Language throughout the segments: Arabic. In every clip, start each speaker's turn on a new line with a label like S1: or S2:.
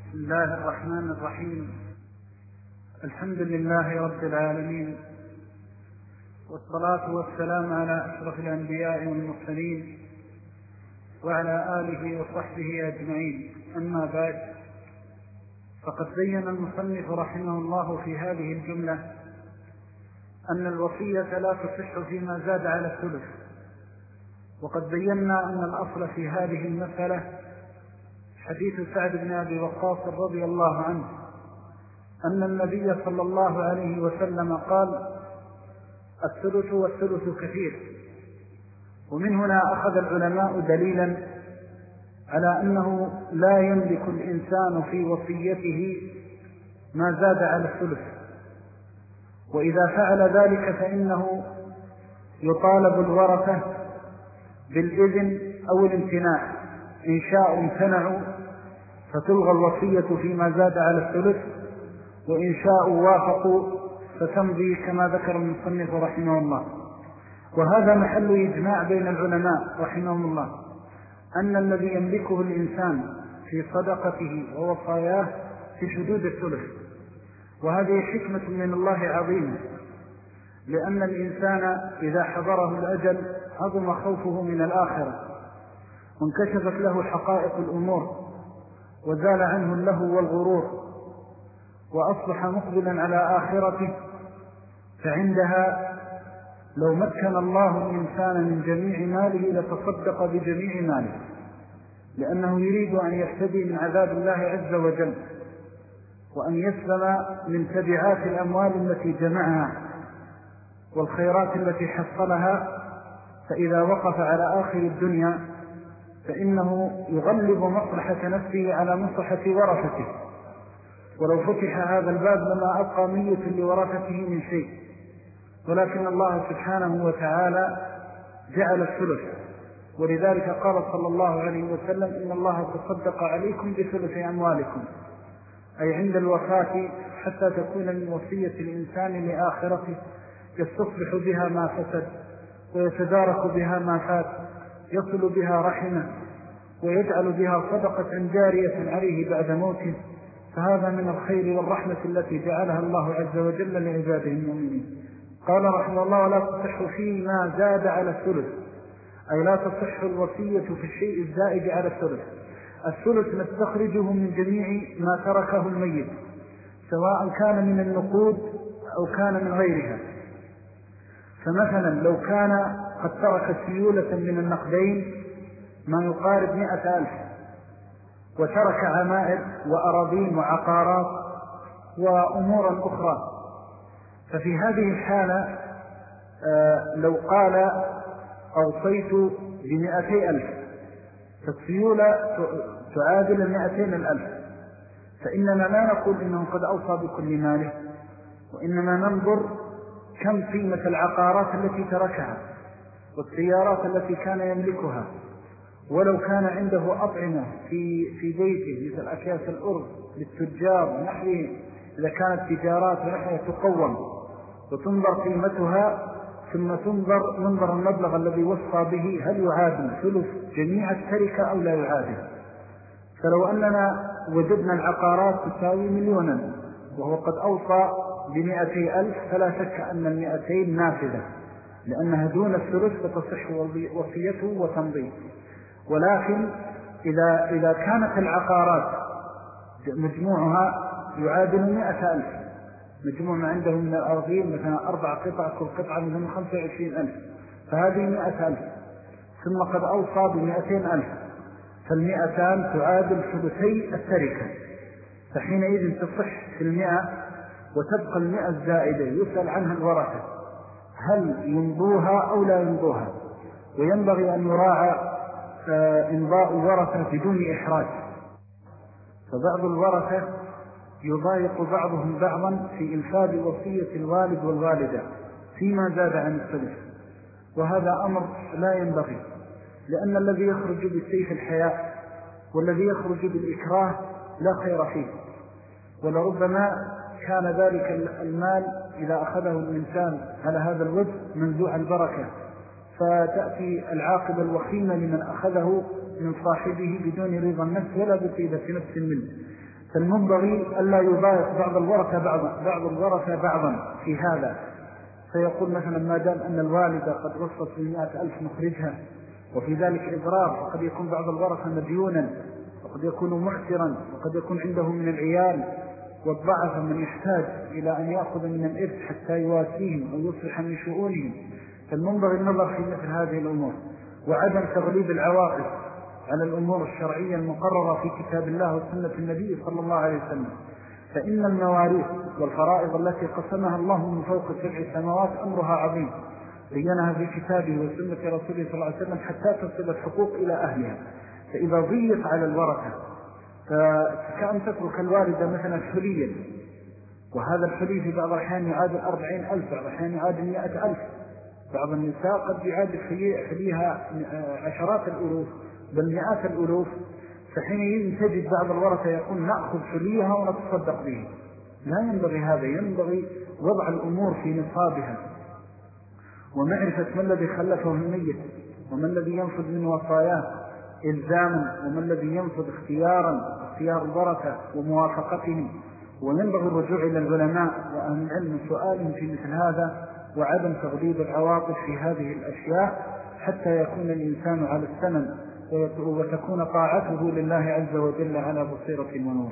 S1: بسم الله الرحمن الرحيم. الحمد لله رب العالمين، والصلاة والسلام على أشرف الأنبياء والمرسلين وعلى آله وصحبه أجمعين. أما بعد، فقد بين المصنف رحمه الله في هذه الجملة أن الوصية لا تصح فيما زاد على الثلث. وقد بينا أن الأصل في هذه المسألة حديث سعد بن أبي وقاص رضي الله عنه أن النبي صلى الله عليه وسلم قال: الثلث والثلث كثير. ومن هنا أخذ العلماء دليلا على أنه لا يملك الإنسان في وصيته ما زاد على الثلث، وإذا فعل ذلك فإنه يطالب الورثة بالإذن أو الامتناع. إن شاءوا امتنعوا فتلغى الوصية فيما زاد على الثلث، وإن شاءوا وافقوا فتمضي كما ذكر المصنف رحمه الله. وهذا محل إجماع بين العلماء رحمهم الله أن الذي يملكه الإنسان في صدقته ووصاياه في حدود الثلث. وهذه حكمة من الله عظيمة، لأن الإنسان إذا حضره الأجل عظم خوفه من الآخرة، وانكشفت له حقائق الأمور، وزال عنه اللهو والغرور، وأصبح مقبلا على آخرته. فعندها لو مكن الله الإنسان من جميع ماله لتصدق بجميع ماله، لأنه يريد أن يفتدي من عذاب الله عز وجل، وأن يسلم من تبعات الأموال التي جمعها والخيرات التي حصلها. فإذا وقف على آخر الدنيا فإنه يغلب مصلحة نفسه على مصلحة ورثته، ولو فتح هذا الباب لما أبقى مية لورثته من شيء. ولكن الله سبحانه وتعالى جعل الثلث، ولذلك قال صلى الله عليه وسلم: إن الله تصدق عليكم بثلث أموالكم، أي عند الوفاة، حتى تكون من وصية الإنسان لآخرته يستصلح بها ما فسد، ويتدارك بها ما فات، يصل بها رحمه، ويجعل بها صدقة جارية عليه بعد موته. فهذا من الخير والرحمة التي جعلها الله عز وجل لعباده المؤمنين. قال رحمه الله: ولا تصح فيما زاد على الثلث، أي لا تصح الوصية في الشيء الزائد على الثلث. الثلث نستخرجه من جميع ما تركه الميت، سواء كان من النقود أو كان من غيرها. فمثلا لو كان قد ترك سيولة من النقدين ما يقارب 100,000، وترك عمائر وأراضين وعقارات وأمورا أخرى، ففي هذه الحالة لو قال: أوصيت ب200,000، فالسيولة تعادل 200,000، فإننا لا نقول إنه قد أوصى بكل ماله، وإنما ننظر كم قيمة العقارات التي تركها والسيارات التي كان يملكها. ولو كان عنده أطعمة في بيته مثل أكياس الأرز للتجار ونحوه، إذا كانت تجارات ونحوه تقوم وتنظر قيمتها، ثم منظر المبلغ الذي وصى به هل يعادل ثلث جميع التركة أو لا يعادل. فلو أننا وجدنا العقارات تساوي 1,000,000 وهو قد أوصى ب200,000، فلا شك أن 200 نافذة، لأنها دون الثلث فتصح وصيته وتمضي. ولكن إذا كانت العقارات مجموعها يعادل 100,000، مجموع ما عنده من الأرضين مثلا 4 قطع، كل قطعة مثلا 25,000، فهذه 100,000، ثم قد أوصى ب200,000، فال200 تعادل ثلثي التركة. فحينئذ تصح في 100 وتبقى 100 الزائدة، يسأل عنها الورثة هل يمضوها أو لا يمضوها. وينبغي أن يراعى إمضاء الورثة بدون إحراج، فبعض الورثة يضايق بعضهم بعضا في إنفاذ وصية الوالد والوالدة فيما زاد عن الثلث، وهذا أمر لا ينبغي، لأن الذي يخرج بالسيف الحياء والذي يخرج بالإكراه لا خير فيه. ولربما كان ذلك المال إذا أخذه الإنسان على هذا الوجه منزوع البركة، فتأتي العاقبة الوخيمة لمن أخذه من صاحبه بدون رضا النفس ولا بطيبة نفس منه. فالمنبغي ألا يضايق بعض الورثة بعضا في هذا، فيقول مثلا ما دام أن الوالدة قد وصلت ب100,000 نخرجها، وفي ذلك إضرار، وقد يكون بعض الورثة مديونا، وقد يكون معسرا، وقد يكون عنده من العيال والضعف من يحتاج إلى أن يأخذ من الإرث حتى يواسيهم أو يصلح من شؤونهم. فالمنبغي النظر في مثل هذه الأمور، وعدم تغليب العواقب على الأمور الشرعية المقررة في كتاب الله وسنة النبي صلى الله عليه وسلم. فإن المواريث والفرائض التي قسمها الله من فوق 7 سماوات أمرها عظيم، بينها في كتابه وسنة رسوله صلى الله عليه وسلم حتى تصل الحقوق إلى أهلها. فإذا ضيق على الورثة فكأن تترك الوالدة مثلا حليا، وهذا الحلي في بعض الأحيان يعادل 40,000، بعض الأحيان يعادل 100,000، بعض النساء قد يعادل حليها عشرات الألوف بل مئات الألوف. فحين تجد بعض الورثة يقول نأخذ حليها ونتصدق به، لا ينبغي هذا. ينبغي وضع الأمور في نصابها، ومعرفة ما الذي خلفه الميت، وما الذي ينفذ من وصاياه إلزاما، وما الذي ينفذ اختيار الورثة وموافقتهم. وينبغي الرجوع إلى العلماء وأهل العلم سؤالهم في مثل هذا، وعدم تغليب العواطف في هذه الأشياء، حتى يكون الإنسان على السنن وتكون طاعته لله عز وجل على بصيرة ونور.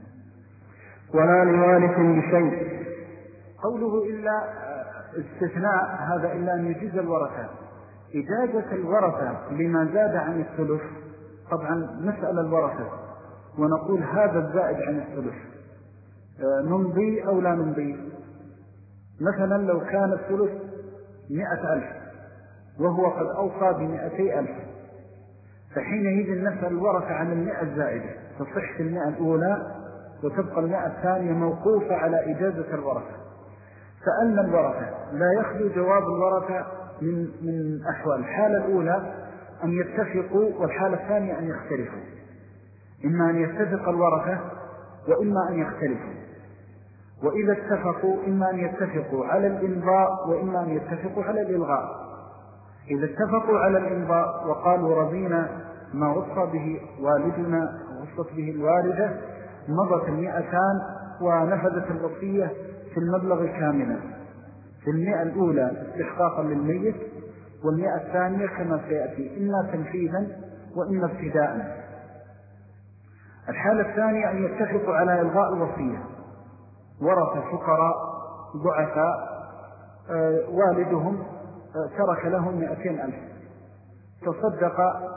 S2: ولا لوارث بشيء.
S1: قوله إلا استثناء هذا إلا أن يجيز الورثة. إجازة الورثة لما زاد عن الثلث، طبعا نسأل الورثة ونقول هذا الزائد عن الثلث نمضي أو لا نمضي. مثلا لو كان الثلث 100,000 وهو قد أوصى ب200,000، فحينئذ نسأل الورثة عن 100 الزائدة، تصح 100 الأولى وتبقى 100 الثانية موقوفة على إجازة الورثة. سألنا الورثة، لا يخلو جواب الورثة من أحوال. الحالة الأولى أن يتفقوا، والحالة الثانية أن يختلفوا. إما أن يتفق الورثة وإما أن يختلفوا. وإذا اتفقوا إما أن يتفقوا على الإمضاء وإما أن يتفقوا على الإلغاء. إذا اتفقوا على الإمضاء وقالوا رضينا ما وصى به والدنا ووصت به الوالدة، مضت 200 ونفذت الوصية في المبلغ كاملا، في 100 الأولى استحقاقا للميت، وال100 الثانية كما سيأتي إما تنفيذا وإما ابتداء. الحالة الثانية أن يتفقوا على إلغاء الوصية. ورث فقراء ضعفاء والدهم ترك لهم 200,000، تصدق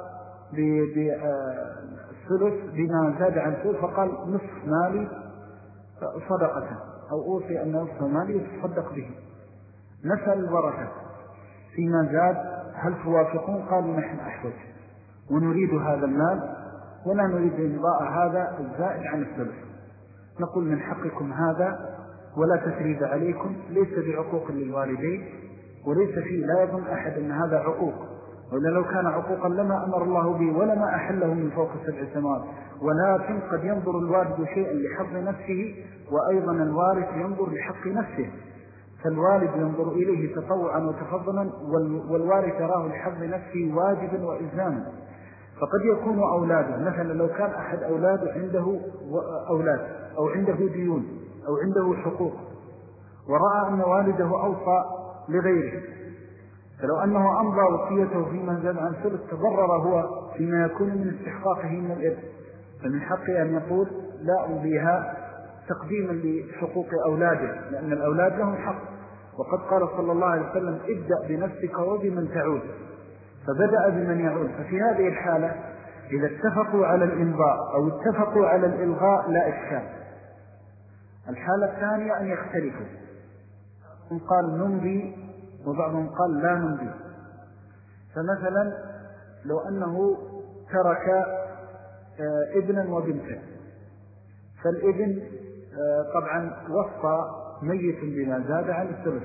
S1: بالثلث بما زاد عن ثلث، فقال نصف مالي صدقة، أو أوصي أن نصف مالي يتصدق به. نسأل الورثة فيما زاد هل توافقون؟ قالوا نحن أحوج ونريد هذا المال ولا نريد إمضاء هذا الزائد عن الثلث. نقول من حقكم هذا ولا تثريب عليكم، ليس بعقوق للوالدين، وليس فيه، لا يظن أحد أن هذا عقوق، وإلا لو كان عقوقا لما أمر الله به ولما أحله من فوق 7 سماوات. ولكن قد ينظر الوالد شيئا لحظ نفسه، وأيضا الوارث ينظر لحق نفسه، فالوالد ينظر إليه تطوعا وتفضلا، والوارث يراه لحظ نفسه واجبا وإلزاما. فقد يكون أولاده، مثلا لو كان أحد أولاده عنده أولاد أو عنده ديون أو عنده حقوق، ورأى أن والده أوصى لغيره، فلو أنه أمضى وصيته فيما زاد عن ثلث تضرر هو فيما يكون من استحقاقه من الإرث، فمن حقه أن يقول لا أمضيها تقديما لحقوق أولاده، لأن الأولاد لهم حق. وقد قال صلى الله عليه وسلم ابدأ بنفسك وبمن تعود، فبدأ بمن يعود. ففي هذه الحالة إذا اتفقوا على الإمضاء أو اتفقوا على الإلغاء لا إشكال. الحالة الثانية أن يختلفوا، هم قال نمضي وبعضهم قال لا نمضي. فمثلا لو أنه ترك ابنا وبنتا، فالابن طبعا وصى ميت بما زاد عن الثلث،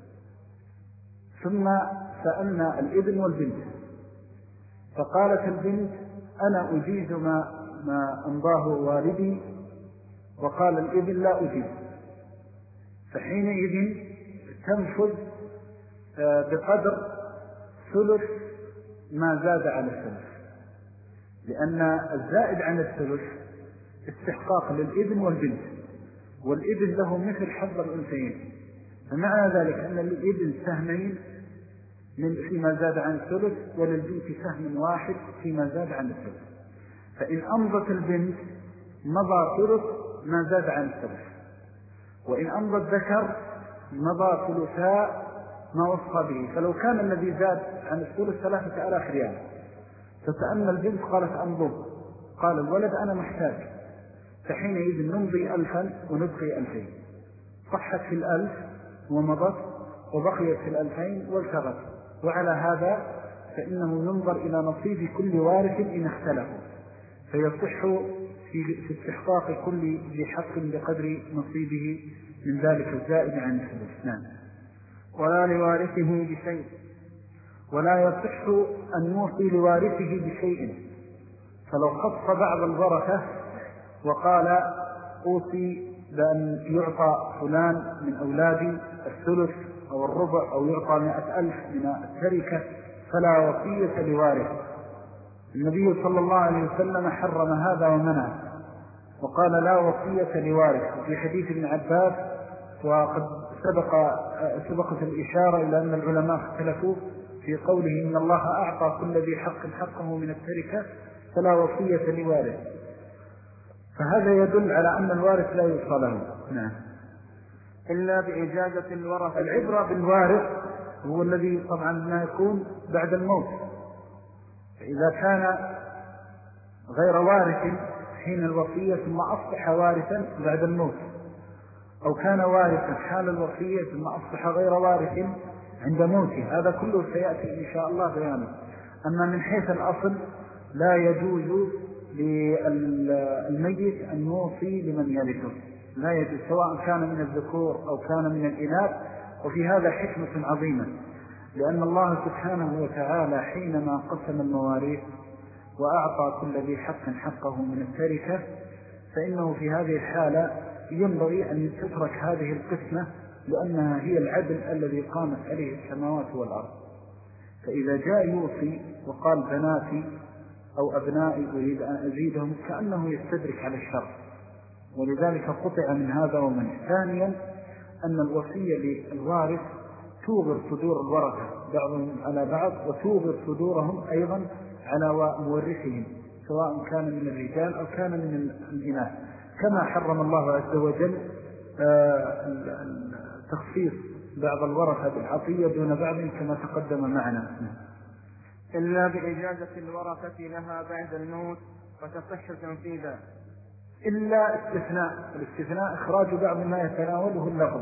S1: ثم سألنا الابن والبنت، فقالت البنت أنا أجيز ما أمضاه والدي، وقال الابن لا أجيز. فحينئذ تنفذ بقدر ثلث ما زاد عن الثلث، لأن الزائد عن الثلث استحقاق للابن والبنت، والابن له مثل حظ الأنثيين، فمعنى ذلك أن للابن سهمين فيما زاد عن الثلث، وللبنت سهم واحد فيما زاد عن الثلث. فإن أمضت البنت مضى ثلث ما زاد عن الثلث، وإن أمضى الذكر مضى ثلثاء ما وصى به. فلو كان الذي زاد عن الثلث 3000 ريال، فتأمل البنت قالت أمضوه، قال الولد أنا محتاج، فحينئذ نمضي 1000 ونبقي 2000، صحت في 1000 ومضت، وبقيت في 2000 والتغت. وعلى هذا فإنه ينظر إلى نصيب كل وارث إن اختلفوا، فيصح في استحقاق كل ذي حق بقدر نصيبه من ذلك الزائد عن الثلث. نعم.
S2: ولا لوارثه بشيء،
S1: ولا يصح أن يوصي لوارثه بشيء. فلو خص بعض الورثة وقال أوصي بأن يعطى فلان من أولادي الثلث أو الربع، أو يعطى 100,000 من التركة، فلا وصية لوارث. النبي صلى الله عليه وسلم حرم هذا ومنع، وقال لا وصية لوارث. في حديث ابن عباس، وقد سبقت الإشارة إلى أن العلماء اختلفوا في قوله إن الله أعطى كل ذي حق حقه من التركة فلا وصية لوارث، فهذا يدل على أن الوارث لا يوصى له. نعم.
S2: إلا بإجازة الورثة.
S1: العبرة بالوارث هو الذي طبعا ما يكون بعد الموت، فإذا كان غير وارث حين الوصية ثم أصبح وارثا بعد الموت، أو كان وارثا حال الوصية ثم أصبح غير وارث عند موته، هذا كله سيأتي إن شاء الله بيانه. أما من حيث الأصل لا يجوز للميت أن يوصي لمن يرثه، لا يجوز، سواء كان من الذكور أو كان من الإناث. وفي هذا حكمة عظيمة، لأن الله سبحانه وتعالى حينما قسم المواريث وأعطى كل ذي حق حقه من التركة، فإنه في هذه الحالة ينبغي أن تترك هذه القسمة، لأنها هي العدل الذي قامت عليه السماوات والأرض. فإذا جاء يوصي وقال بناتي أو أبنائي أريد أن أزيدهم، كأنه يستدرك على الشر، ولذلك قطع من هذا ومن. ثانيا أن الوصية للوارث توغر صدور الورثة بعضهم على بعض، وتوغر صدورهم أيضا على مورثهم، سواء كان من الرجال أو كان من الإناث، كما حرم الله عز وجل تخصيص بعض الورثة بالعطية دون بعض كما تقدم معنا.
S2: إلا بإجازة الورثة لها بعد الموت وتصح تنفيذا.
S1: إلا استثناء، الاستثناء إخراج بعض ما يتناوله اللفظ،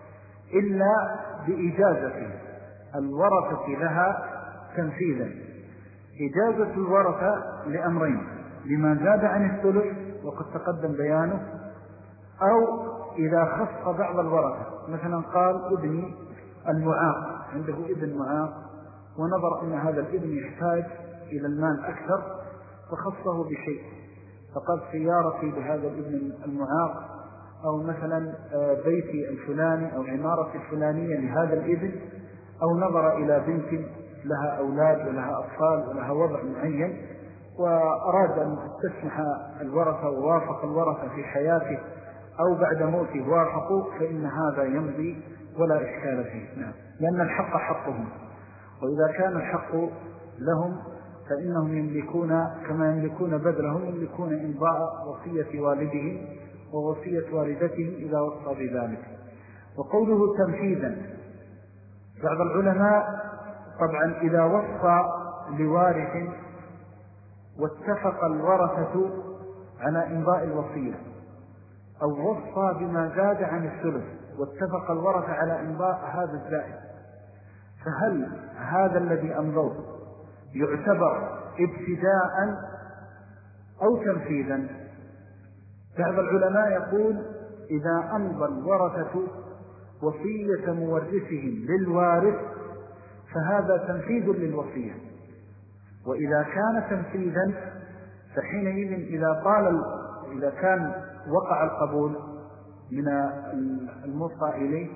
S1: إلا بإجازة الورثة لها تنفيذا. إجازة الورثة لأمرين: لما زاد عن الثلث وقد تقدم بيانه، أو إذا خص بعض الورثة، مثلا قال ابني المعاق، عنده ابن معاق ونظر أن هذا الابن يحتاج إلى المال أكثر فخصه بشيء، فقال سيارتي لهذا الابن المعاق، أو مثلا بيتي الفلاني أو عمارة الفلانية لهذا الابن، أو نظر إلى بنت لها أولاد ولها أطفال ولها وضع معين وأراد أن تسمح الورثة ووافق الورثة في حياته أو بعد موته وافقوا، فإن هذا يمضي ولا إشكال فيه. نعم. لأن الحق حقهم، وإذا كان الحق لهم فإنهم يملكون كما يملكون بدلهم، يملكون إمضاء وصية والدهم ووصية والدتهم إذا وصى بذلك. وقوله تنفيذا، بعض العلماء طبعا إذا وصى لوارث واتفق الورثة على إمضاء الوصية، أو وصى بما زاد عن الثلث واتفق الورثة على إمضاء هذا الزائد، فهل هذا الذي أمضوه يعتبر ابتداء أو تنفيذا؟ بعض العلماء يقول إذا أمضى الورثة وصية مورثهم للوارث فهذا تنفيذ للوصية، وإذا كان تنفيذا فحينئذ إذا كان وقع القبول من الموصى إليه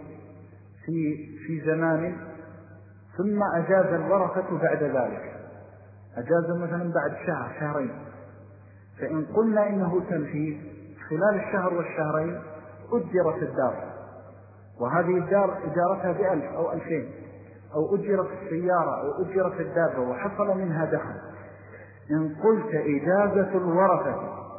S1: في زمان ثم أجاز الورثة بعد ذلك، أجاز مثلا بعد شهر شهرين، فإن قلنا إنه تنفيذ خلال الشهر والشهرين أجرت الدار، وهذه الدار إجارتها ب1000 أو 2000، أو أجرت السيارة أو أجرت الدابة وحصل منها دخل، إن قلت إجازة الورثة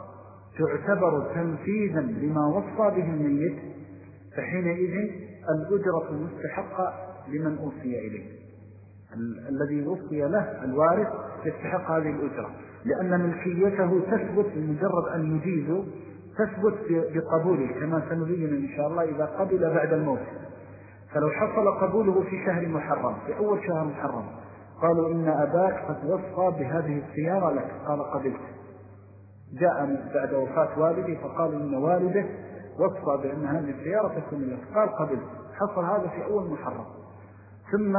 S1: تعتبر تنفيذا لما وصى به الميت، فحينئذ الأجرة المستحقة لمن أوصي إليه، الذي وصي له الوارث يستحق هذه الأجرة، لأن ملكيته تثبت بمجرد أن يجيزه، تثبت بقبوله كما سنبين إن شاء الله إذا قبل بعد الموت. فلو حصل قبوله في شهر محرم، في أول شهر محرم، قالوا إن أباك قد وصى بهذه السيارة لك، قال قبلت. جاء بعد وفاة والدي فقال إن والده وصى بأن هذه السيارة تكون لك، قال قبلت. حصل هذا في أول محرم، ثم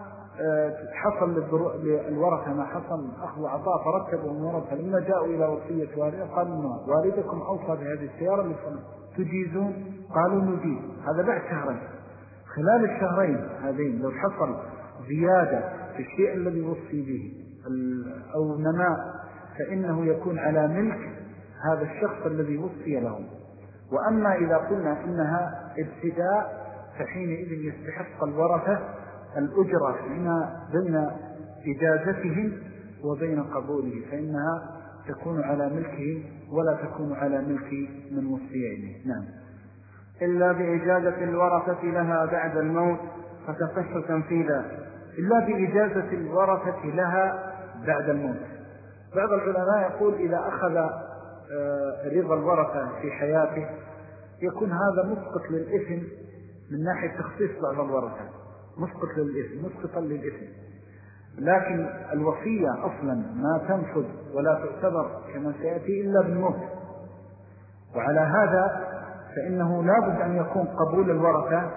S1: حصل للورثة ما حصل أخذ وعطاء، فرتبوا الورثة لما جاءوا إلى وصية والده قالوا إن والدكم أوصى بهذه السيارة لفلان، تجيزون؟ قالوا نجيز. هذا بعد شهرين. خلال الشهرين هذين لو حصل زيادة في الشيء الذي وصي به أو نماء، فإنه يكون على ملك هذا الشخص الذي وصي له. وأما إذا قلنا إنها ابتداء فحينئذ يستحق الورثة الأجرة بين إجازتهم وبين قبوله، فإنها تكون على ملكه ولا تكون على ملك من وصي إليه. نعم.
S2: إلا بإجازة الورثة لها بعد الموت فتصح تنفيذا.
S1: إلا بإجازة الورثة لها بعد الموت. بعض العلماء يقول إذا أخذ رضا الورثة في حياته يكون هذا مسقط للإثم من ناحية تخصيص بعض الورثة، مسقط للإثم، مسقطا للإثم. لكن الوصية أصلا ما تنفذ ولا تعتبر كما سيأتي إلا بالموت، وعلى هذا فإنه لا بد أن يكون قبول الورثة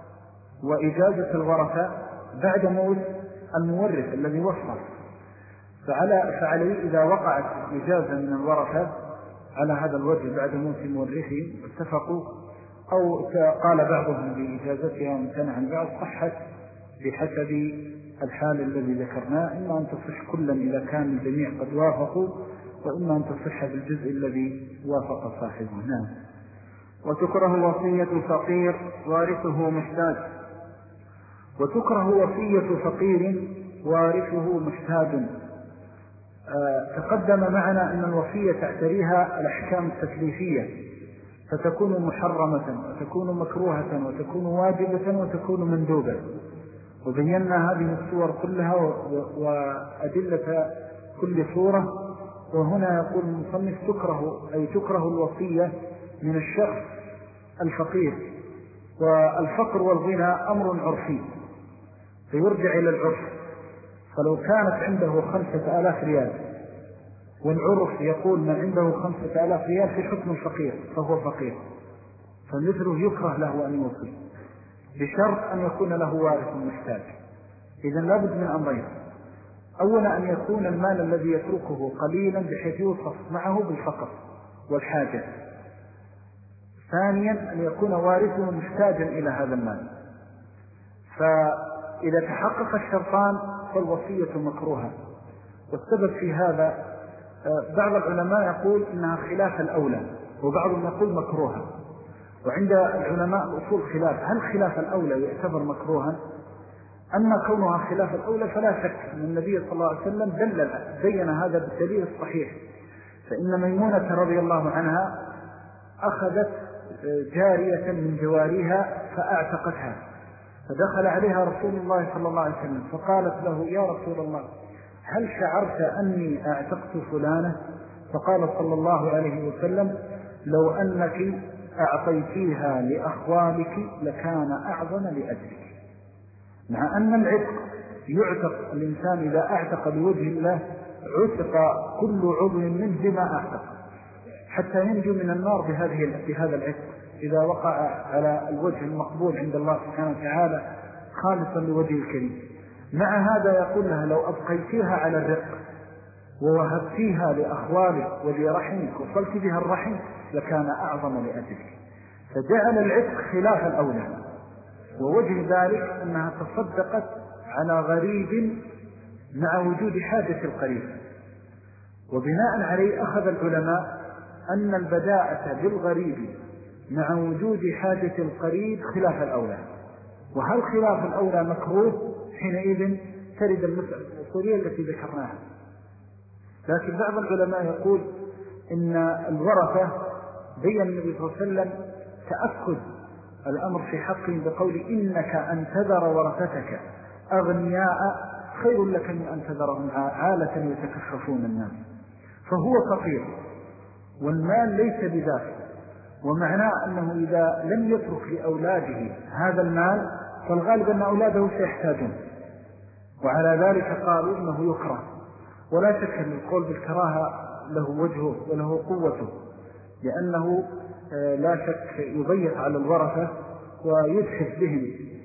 S1: وإجازة الورثة بعد موت المورث الذي وصى. فعليه إذا وقعت إجازة من الورثة على هذا الوجه بعد موت مورثهم اتفقوا، أو قال بعضهم بإجازتها وامتنع عن بعض، صحت بحسب الحال الذي ذكرناه، إما أن تصح كلا إذا كان الجميع قد وافقوا، وإما أن تصح بالجزء الذي وافق صاحبه. نعم.
S2: وتكره وصية فقير وارثه محتاج.
S1: وتكره وصية فقير وارثه محتاج. تقدم معنا أن الوصية تعتريها الأحكام التكليفية، فتكون محرمة وتكون مكروهة وتكون واجبة وتكون مندوبة، وبينا هذه الصور كلها وأدلة كل صورة. وهنا يقول المصنف تكره، أي تكره الوصية من الشخص الفقير. والفقر والغنى أمر عرفي فيرجع إلى العرف، فلو كانت عنده 5000 ريال والعرف يقول من عنده 5000 ريال في حكم الفقير فهو فقير، فمثله يكره له أن يوصي بشرط أن يكون له وارث محتاج. إذن لابد من أمرين: أولا أن يكون المال الذي يتركه قليلا بحيث يوصف معه بالفقر والحاجة. ثانيا أن يكون وارثه محتاجا إلى هذا المال. فإذا تحقق الشرطان فالوصية مكروهة. والسبب في هذا بعض العلماء يقول إنها خلاف الأولى، وبعضهم يقول مكروهة. وعند العلماء الأصول خلاف، هل خلاف الأولى يعتبر مكروها؟ أما كونها خلاف الأولى فلا شك أن النبي صلى الله عليه وسلم بين هذا بالدليل الصحيح. فإن ميمونة رضي الله عنها أخذت جارية من جواريها فأعتقتها، فدخل عليها رسول الله صلى الله عليه وسلم فقالت له: يا رسول الله، هل شعرت أني أعتقت فلانة؟ فقال صلى الله عليه وسلم: لو أنك أعطيتيها لأخوالك لكان أعظم لأجلك. مع أن العتق يعتق الإنسان إذا أعتق لوجه الله عتق كل عضو منه بما أعتق حتى ينجو من النار بهذا العتق إذا وقع على الوجه المقبول عند الله سبحانه وتعالى خالصا لوجه الكريم. مع هذا يقول لها: لو أبقيتيها على الرق ووهبتيها لأخوالك ولرحمك وصلت بها الرحم لكان أعظم لأجلك. فجعل العتق خلاف الأولى، ووجه ذلك أنها تصدقت على غريب مع وجود حاجة القريب. وبناء عليه أخذ العلماء أن البداءة بالغريب مع وجود حاجة القريب خلاف الأولى، وهل خلاف الأولى مكروه حينئذ ترد المسألة الأصولية التي ذكرناها. لكن بعض العلماء يقول إن الورثة بين النبي صلى الله عليه وسلم تأكد الأمر في حقهم بقول إنك أن تذر ورثتك أغنياء خير لك من أن تذرهم عالة يتكففون الناس، فهو فقير والمال ليس بذاك، ومعناه أنه إذا لم يترك لأولاده هذا المال فالغالب أن أولاده سيحتاجون، وعلى ذلك قالوا إنه يكره. ولا شك أن القول بالكراهة له وجهه وله قوته، لأنه لا شك يضيق على الورثة ويدحف بهم،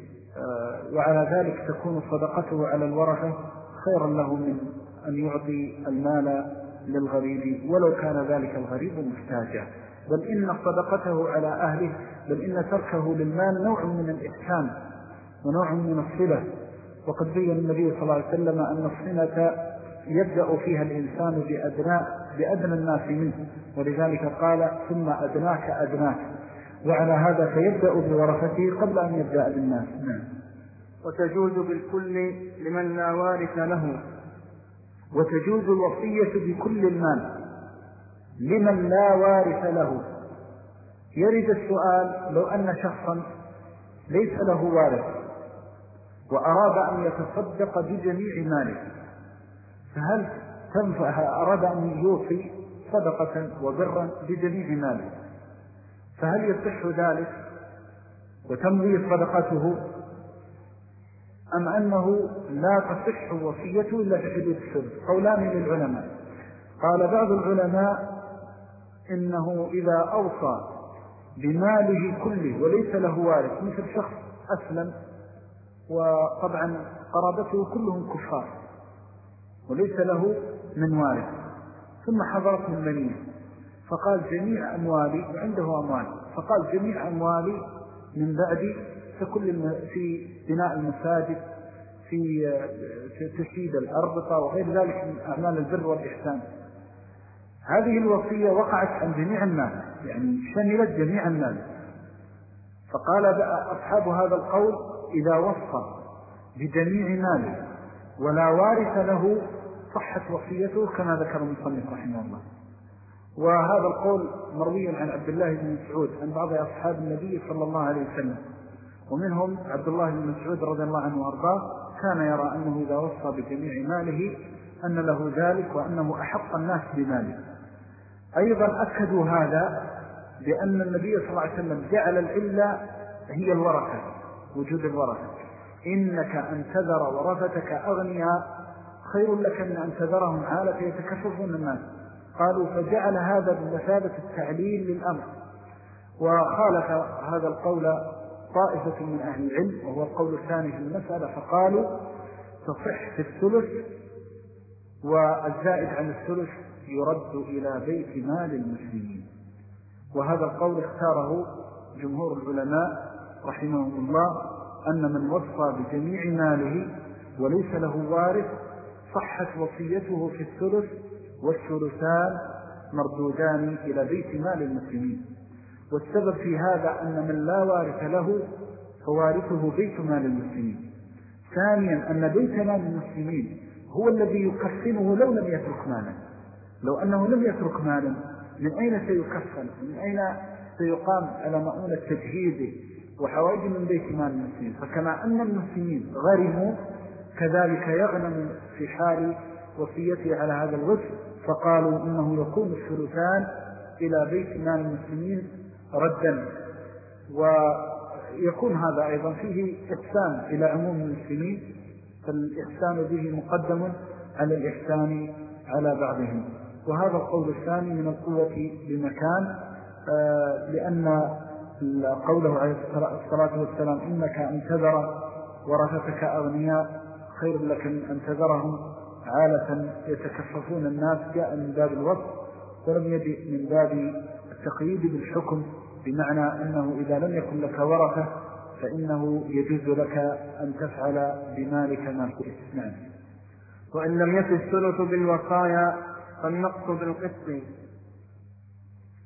S1: وعلى ذلك تكون صدقته على الورثة خيرا له من أن يعطي المال للغريب ولو كان ذلك الغريب محتاجا، بل إن صدقته على أهله، بل إن تركه للمال نوع من الإحسان ونوع من الصلة. وقد بين النبي صلى الله عليه وسلم أن الصلة يبدأ فيها الإنسان بأدنى الناس منه، ولذلك قال ثم أدناك أدناك، وعلى هذا فيبدأ بورثته قبل أن يبدأ بالناس.
S2: وتجوز بالكل لمن لا وارث له.
S1: وتجوز الوصية بكل المال لمن لا وارث له. يرد السؤال: لو أن شخصا ليس له وارث وأراد أن يتصدق بجميع ماله، فهل تنفع؟ أراد أن يوصي صدقة وبرا بجميع ماله، فهل يصح ذلك وتمضي صدقته، أم أنه لا تصح وصيته إلا في حدود الثلث؟ قولان للعلماء. قال بعض العلماء إنه إذا أوصى بماله كله وليس له وارث، مثل شخص أسلم وطبعا قرابته كلهم كفار وليس له من وارث، ثم حضرت من بنيه فقال جميع أموالي، وعنده أموال، فقال جميع أموالي من بعدي في بناء المساجد، في تشييد الأربطة وغير ذلك من أعمال البر والإحسان. هذه الوصية وقعت عن جميع المال، يعني شملت جميع المال. فقال أصحاب هذا القول: إذا وصى بجميع ماله ولا وارث له صحت وصيته كما ذكر المصنف رحمه الله. وهذا القول مروي عن عبد الله بن مسعود عن بعض أصحاب النبي صلى الله عليه وسلم، ومنهم عبد الله بن مسعود رضي الله عنه وارضاه، كان يرى أنه إذا وصى بجميع ماله أن له ذلك وأنه أحق الناس بماله. أيضا أكدوا هذا بأن النبي صلى الله عليه وسلم جعل العلة هي الورثة، وجود الورثة: إنك أن تذر ورثتك أغنياء خير لك من أن تذرهم عالة يتكففون الناس. قالوا فجعل هذا بمثابة التعليل للأمر. وخالف هذا القول طائفة من أهل العلم، وهو القول الثاني في المسألة، فقالوا تصح في الثلث، والزائد عن الثلث يرد إلى بيت مال المسلمين. وهذا القول اختاره جمهور العلماء رحمهم الله، أن من وصى بجميع ماله وليس له وارث صحت وصيته في الثلث، والثلثان مردودان إلى بيت مال المسلمين. والسبب في هذا أن من لا وارث له فوارثه بيت مال المسلمين. ثانيا أن بيت مال المسلمين هو الذي يكفنه لو لم يترك مالا. لو أنه لم يترك مالا من أين سيكفن؟ من أين سيقام على مؤونة التجهيز وحوائج من بيت مال المسلمين؟ فكما أن المسلمين غرموا كذلك يغنم في حال وصيته على هذا الوجه، فقالوا إنه يكون الثلثان إلى بيت مال المسلمين ردا. ويكون هذا أيضا فيه إحسان إلى عموم المسلمين، فالإحسان به مقدم على الإحسان على بعضهم. وهذا القول الثاني من القوة بمكان، لأن قوله عليه الصلاة والسلام: إنك أن تذر ورثتك أغنياء خير لك من أن تذرهم عالة يتكففون الناس، جاء من باب الوصف ولم يجئ من باب التقييد بالحكم، بمعنى أنه إذا لم يكن لك ورثة فإنه يجوز لك أن تفعل بمالك ما شئت. نعم.
S2: وإن لم يفي الثلث بالوصايا فالنقص بالقسط.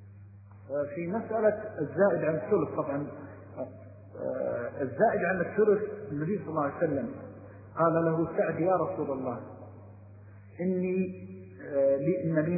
S1: في مسألة الزائد عن الثلث، طبعا الزائد عن الثلث النبي صلى الله عليه وسلم قال له سعد يا رسول الله إن لي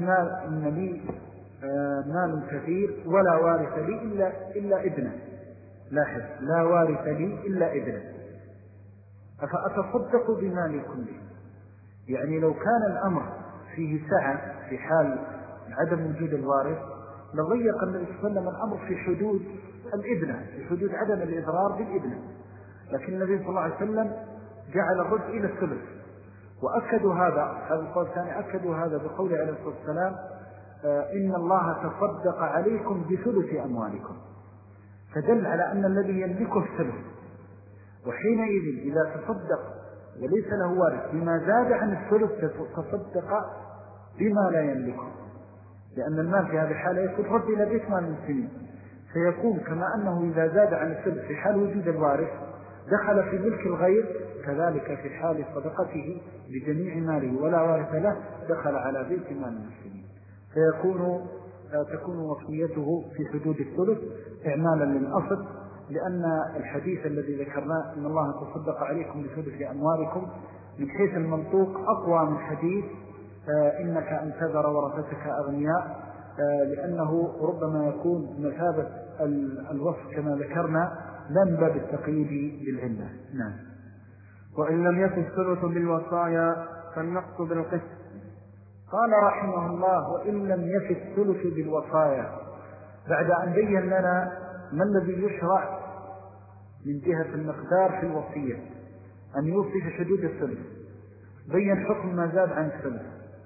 S1: مال كثير ولا وارث لي إلا ابنه. لاحظ، لا وارث لي إلا ابنه، أفأتصدق بمالي كله؟ يعني لو كان الأمر فيه سعة في حال عدم وجود الوارث لضيق النبي صلى الله عليه وسلم الأمر في حدود الابنة، في حدود عدم الإضرار بالابنة، لكن النبي صلى الله عليه وسلم جعل الرد إلى الثلث. وأكدوا هذا القول الثاني، أكدوا هذا بقوله عليه الصلاة والسلام إن الله تصدق عليكم بثلث أموالكم، فدل على أن الذي يملكه الثلث، وحينئذ إذا تصدق وليس له وارث بما زاد عن الثلث تصدق بما لا يملكه، لأن المال في هذه الحالة يكون رد إلى بيت مال المسلمين، فيكون كما أنه إذا زاد عن الثلث في حال وجود الوارث دخل في ملك الغير، كذلك في حال صدقته بجميع ماله ولا وارث له دخل على بيت مال المسلمين، تكون وصيته في حدود الثلث إعمالا للأصل، لأن الحديث الذي ذكرناه إن الله تصدق عليكم بثلث أموالكم من حيث المنطوق أقوى من حديث إنك أن تذر ورثتك أغنياء، لأنه ربما يكون مثابة الوصف كما ذكرنا لم باب التقييد للعلة. نعم.
S2: وإن لم يكن الثلث بالوصايا فالنقص بالقسط.
S1: قال رحمه الله وإن لم يكن الثلث بالوصايا، بعد أن بين لنا ما الذي يشرع من جهة المقدار في الوصية أن يوصي في حدود الثلث، بين حكم ما زاد عن الثلث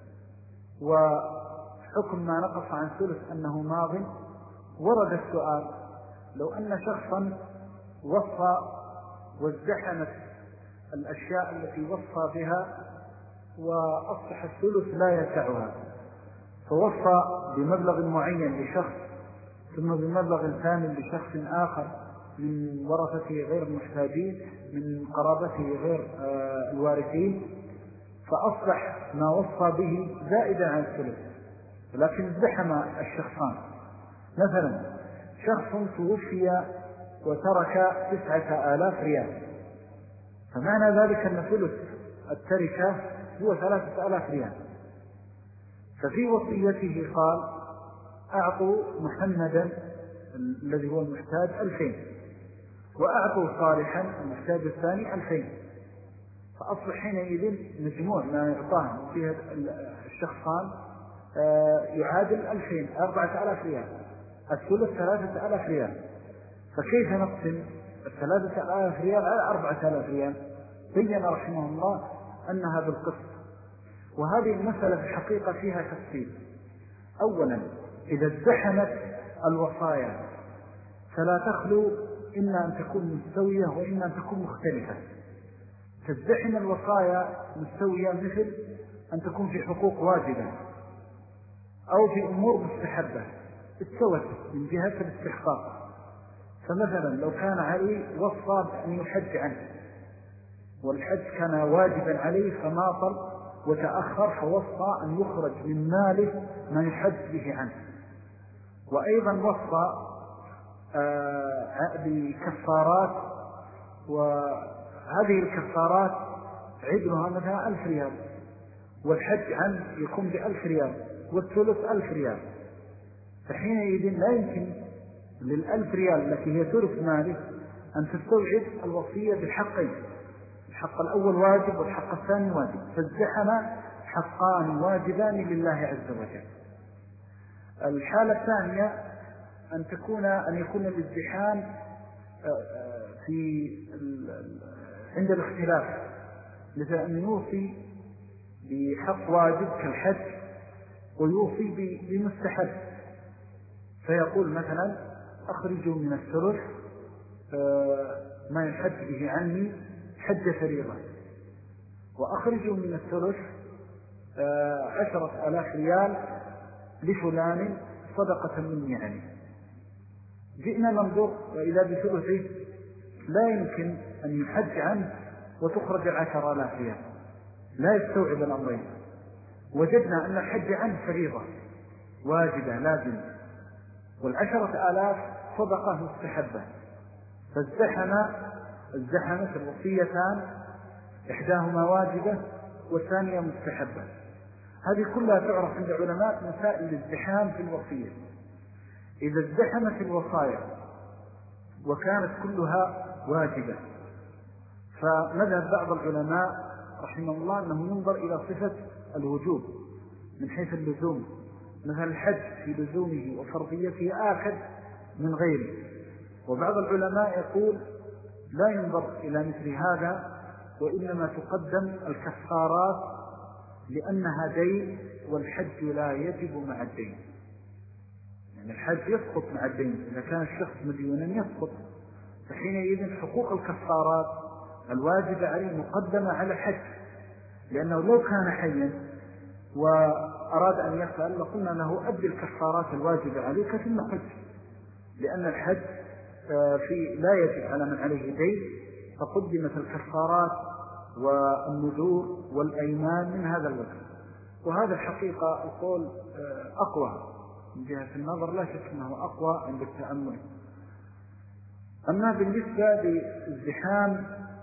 S1: وحكم ما نقص عن الثلث أنه ماض. ورد السؤال لو أن شخصا وصى وازدحمت الأشياء التي وصى بها وأصبح الثلث لا يسعها، فوصى بمبلغ معين لشخص ثم بمبلغ ثاني لشخص آخر من ورثته غير المحتاجين من قرابته غير الوارثين، فأصبح ما وصى به زائدا عن الثلث، ولكن ازدحم الشخصان. مثلا شخص توفي وترك 9,000 ريال، فمعنى ذلك أن ثلث التركة هو 3,000 ريال، ففي وصيته قال أعطوا محمدا الذي هو المحتاج 2,000 وأعطوا صالحا المحتاج الثاني 2,000، فأصبح حينئذ مجموع ما يعطاه فيها الشخصان يعادل 2,000 4,000 ريال، الثلث 3,000 ريال، فكيف نقسم 3,000 ريال على 4,000 ريال؟ بين رحمه الله أنها بالقسط. وهذه المسألة في الحقيقة فيها تفصيل. أولا إذا ازدحمت الوصايا فلا تخلو إما أن تكون مستوية وإما أن تكون مختلفة. تزدحم الوصايا مستوية مثل أن تكون في حقوق واجبة أو في أمور مستحبة استوت من جهة الاستحقاق. فمثلا لو كان علي وصى أن يحج عنه والحج كان واجبا عليه فماطل وتأخر، فوصى أن يخرج من ماله ما يحج به عنه. وأيضا وصى بكفارات، وهذه الكفارات عدلها مثلا 1,000 ريال، والحج عنه يكون ب1,000 ريال والثلث 1,000 ريال، فحينئذ لا يمكن لل1,000 ريال التي هي ثلث ماله أن تستوعب الوصية بالحقين، الحق الأول واجب والحق الثاني واجب، فازدحم حقان واجبان لله عز وجل. الحالة الثانية أن يكون الازدحام عند الاختلاف، مثل أن يوصي بحق واجب كالحج ويوصي بمستحب، فيقول مثلا أخرجوا من الثلث ما يحج به عني حج فريضة، وأخرجوا من الثلث 10,000 ريال لفلان صدقة مني عنه. جئنا ننظر وإذا بثلثه لا يمكن أن يحج عنه وتخرج 10,000 ريال، لا يستوعب الأمرين. وجدنا أن الحج عنه فريضة واجبة لازم، وال10,000 صدقة مستحبة. فالزحمة الوصيتان إحداهما واجبة والثانية مستحبة. هذه كلها تعرف عند علماء مسائل الازدحام في الوصية. إذا ازدحمت الوصايا وكانت كلها واجبة، فمذهب بعض العلماء رحمه الله أنه ينظر إلى صفة الوجوب من حيث اللزوم، مثل الحج في لزومه وفرضيته آخر من غيره. وبعض العلماء يقول لا ينظر إلى مثل هذا، وإنما تقدم الكفارات لأنها دين، والحج لا يجب مع الدين. يعني الحج يسقط مع الدين، إذا كان الشخص مديونا يسقط، فحينئذ حقوق الكفارات الواجبة عليه مقدمة على الحج، لأنه لو كان حيا وأراد أن يفعل لقلنا له أدي الكفارات الواجبة عليك ثم حج، لأن الحج لا يجب على من عليه دين، فقدمت الكفارات والنذور والأيمان من هذا الوجه. وهذا الحقيقة القول أقوى من جهة النظر، لا شك أنه أقوى عند التأمل. أما بالنسبة للزحام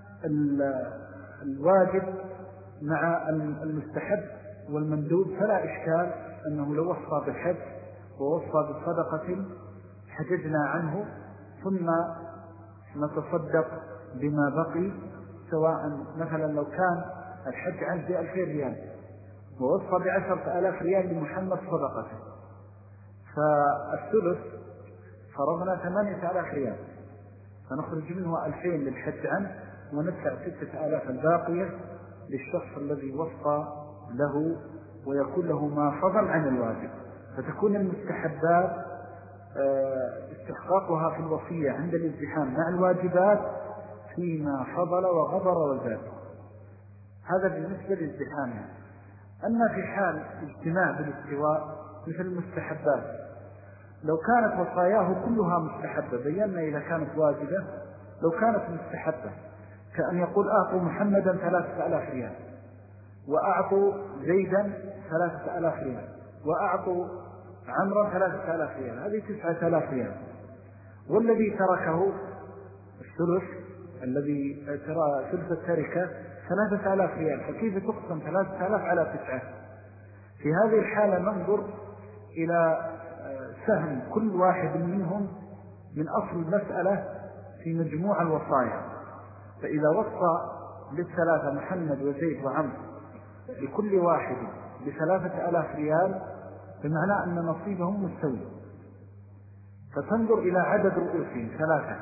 S1: الواجب مع المستحب والمندوب فلا إشكال أنه لو وصى بالحج ووصى بالصدقة حججنا عنه ثم نتصدق بما بقي، سواء مثلا لو كان الحج عنه ب2000 ريال ووصى ب10,000 ريال لمحمد صدقته، فالثلث فرضنا 8,000 ريال، فنخرج منه 2,000 للحج عنه وندفع 6,000 الباقية للشخص الذي وصى له، ويكون له ما فضل عن الواجب. فتكون المستحبات استحقاقها في الوصية عند الازدحام مع الواجبات فيما فضل وغبر وزاد. هذا بالنسبة للازدحام. أما في حال اجتماع بالاستواء مثل المستحبات، لو كانت وصاياه كلها مستحبة بينا إذا كانت واجبة، لو كانت مستحبة كأن يقول أعطوا محمدا 3,000 ريال، وأعطوا زيدا 3,000 ريال، وأعطوا عمرا 3,000 ريال، هذه 9,000 ريال. والذي تركه الثلث، الذي ترى ثلث التركة 3,000 ريال، فكيف تقسم 3,000 على 9؟ في هذه الحالة ننظر إلى سهم كل واحد منهم من أصل المسألة في مجموع الوصايا. فإذا وصى للثلاثة محمد وزيد وعمر لكل واحد ب3,000 ريال، بمعنى أن نصيبهم مستوي، فتنظر إلى عدد رؤوسهم 3،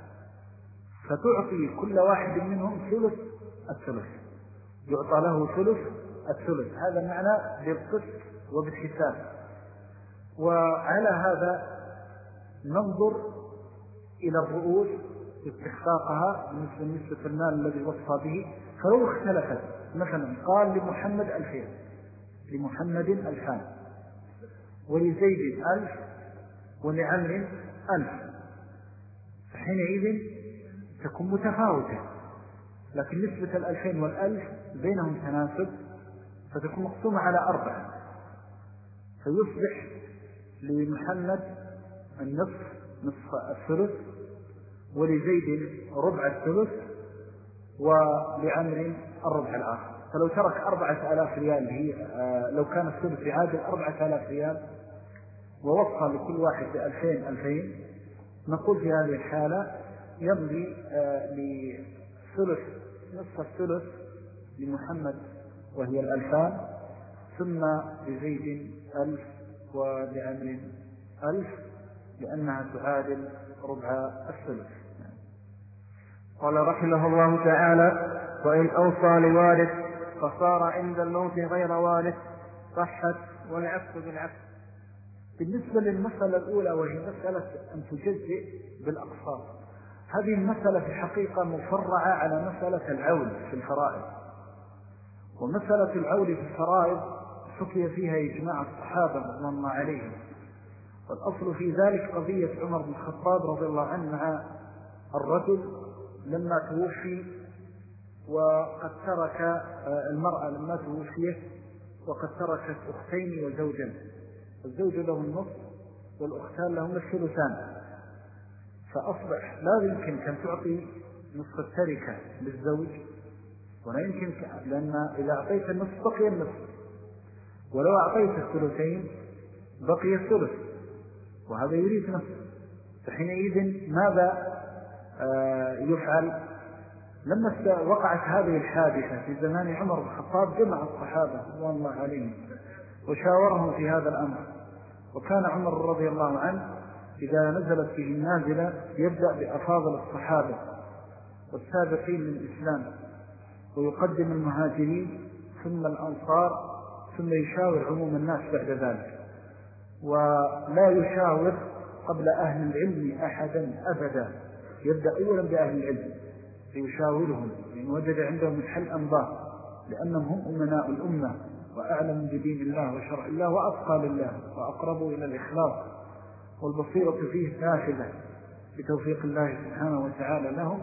S1: فتعطي كل واحد منهم ثلث الثلث، يعطى له ثلث الثلث. هذا معنى بالقسط وبالحساب. وعلى هذا ننظر إلى الرؤوس استحقاقها بالنسبة لنسبة المال الذي وصى به. فلو اختلفت، مثلا قال لمحمد 2,000، لمحمد 2,000، ولزيد 1,000، ولعمر 1,000، فحينئذ تكون متفاوتة، لكن نسبة 2,000 وال1,000 بينهم تناسب، فتكون مقسومة على 4، فيصبح لمحمد النصف، نصف الثلث، ولزيد ربع الثلث، ولعمر الربع الآخر. فلو ترك 4,000 ريال، هي لو كان الثلث يعادل 4,000 ريال، ووصى لكل واحد ب2,000، نقول في هذه الحالة يمضي لثلث، نصف الثلث لمحمد وهي 2,000، ثم لزيد 1,000 ولعمر 1,000، لأنها تعادل ربع الثلث.
S2: قال رحمه الله تعالى: وإن أوصى لوارث فصار عند الموت غير وارث صحت، والعكس بالعكس.
S1: بالنسبة للمسألة الأولى وهي مسألة أن تجزئ بالأقساط، هذه المسألة في الحقيقة مفرعة على مسألة العول في الفرائض. ومسألة العول في الفرائض حكي فيها إجماع الصحابة رضي الله عليهم، والأصل في ذلك قضية عمر بن الخطاب رضي الله عنه مع الرجل لما توفي، وقد ترك المرأة لما توفيه وقد تركت أختين وزوجا، الزوج له النصف والأختان لهم الثلثان، فأصبح لا يمكن أن تعطي نصف التركة للزوج، ولا يمكن، لأن إذا أعطيت النصف بقي النصف، ولو أعطيت الثلثين بقي الثلث، وهذا يريد نصف. فحينئذ ماذا يفعل؟ لما وقعت هذه الحادثة في زمان عمر بن الخطاب جمع الصحابة رضوان الله عليهم وشاورهم في هذا الأمر. وكان عمر رضي الله عنه إذا نزلت فيه النازلة يبدأ بأفاضل الصحابة والسابقين للإسلام، ويقدم المهاجرين ثم الأنصار، ثم يشاور عموم الناس بعد ذلك، ولا يشاور قبل أهل العلم أحدا أبدا، يبدأ أولا بأهل العلم فيشاورهم، لأن وجد عندهم الحل أنباه، لأنهم هم أمناء الأمة وأعلم بدين الله وشرع الله وأتقى لله وأقربوا إلى الإخلاص، والبصيرة فيه نافذة بتوفيق الله سبحانه وتعالى لهم.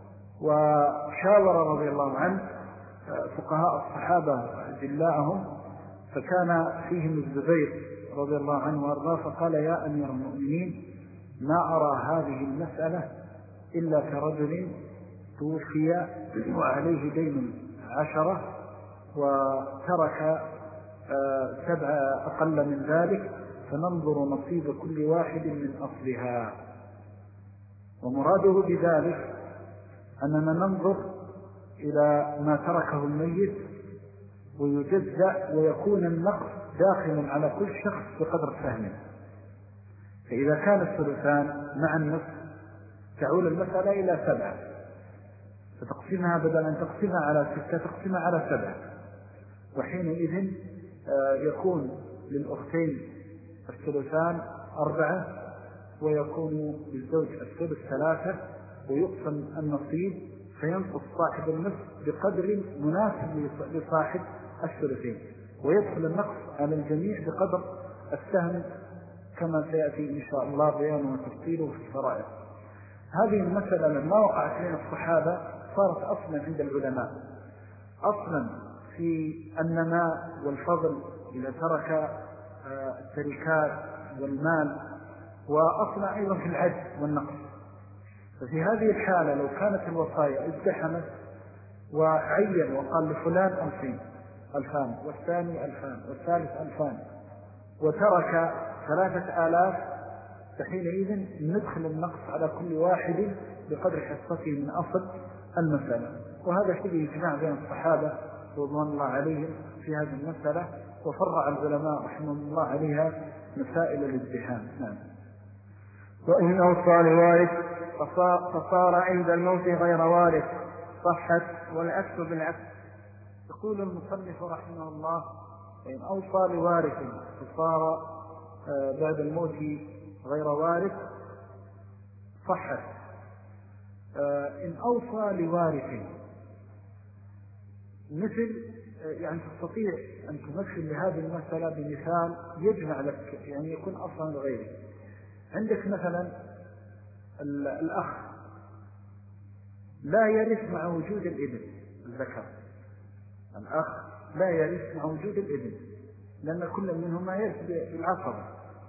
S1: وشاور رضي الله عنه فقهاء الصحابة أجلاءهم، فكان فيهم الزبير رضي الله عنه وارضاه، فقال: يا أمير المؤمنين، ما أرى هذه المسألة إلا كرجل توفي وعليه دين 10 وترك 7 أقل من ذلك، فننظر نصيب كل واحد من أصلها. ومراده بذلك أننا ننظر إلى ما تركه الميت ويجزأ، ويكون النقص داخل على كل شخص بقدر سهمه. فإذا كان الثلثان مع النصف تعول المسألة إلى 7، فتقسمها بدل أن تقسمها على 6 تقسمها على 7، وحينئذ يكون للأختين الثلثان 4، ويكون للزوج الثلث 3، ويقسم النصيب فينقص صاحب النصف بقدر مناسب لصاحب الثلثين، ويدخل النقص على الجميع بقدر السهم، كما سيأتي إن شاء الله بيانه وتفصيله في الفرائض. هذه المسألة لما وقعت بين الصحابة صارت أصلا عند العلماء، أصلا في النماء والفضل إذا ترك التركات والمال، وأصلا أيضا في العجز والنقص. ففي هذه الحالة لو كانت الوصايا ازدحمت وعين وقال لفلان 2000 والثاني 2000 والثالث 2000 وترك 3000، فحينئذ ندخل النقص على كل واحد بقدر حصته من أصل المسألة. وهذا شيء اجماع بين الصحابة رضوان الله عليهم في هذه المسألة، وفرع العلماء رحمه الله عليها مسائل الازدحام. نعم.
S2: وإن أوصى لوارث فصار عند الموت غير وارث صحت، والعكس بالعكس.
S1: يقول المصنف رحمه الله: وإن أوصى لوارث فصار بعد الموت غير وارث صحت. إن أوصى لوارث مثل، يعني تستطيع أن تمثل لهذه المسألة بمثال يجمع لك، يعني يكون أصلا لغيره. عندك مثلا الأخ لا يرث مع وجود الابن الذكر، الأخ لا يرث مع وجود الابن، لأن كل منهما يرث بالعصبة،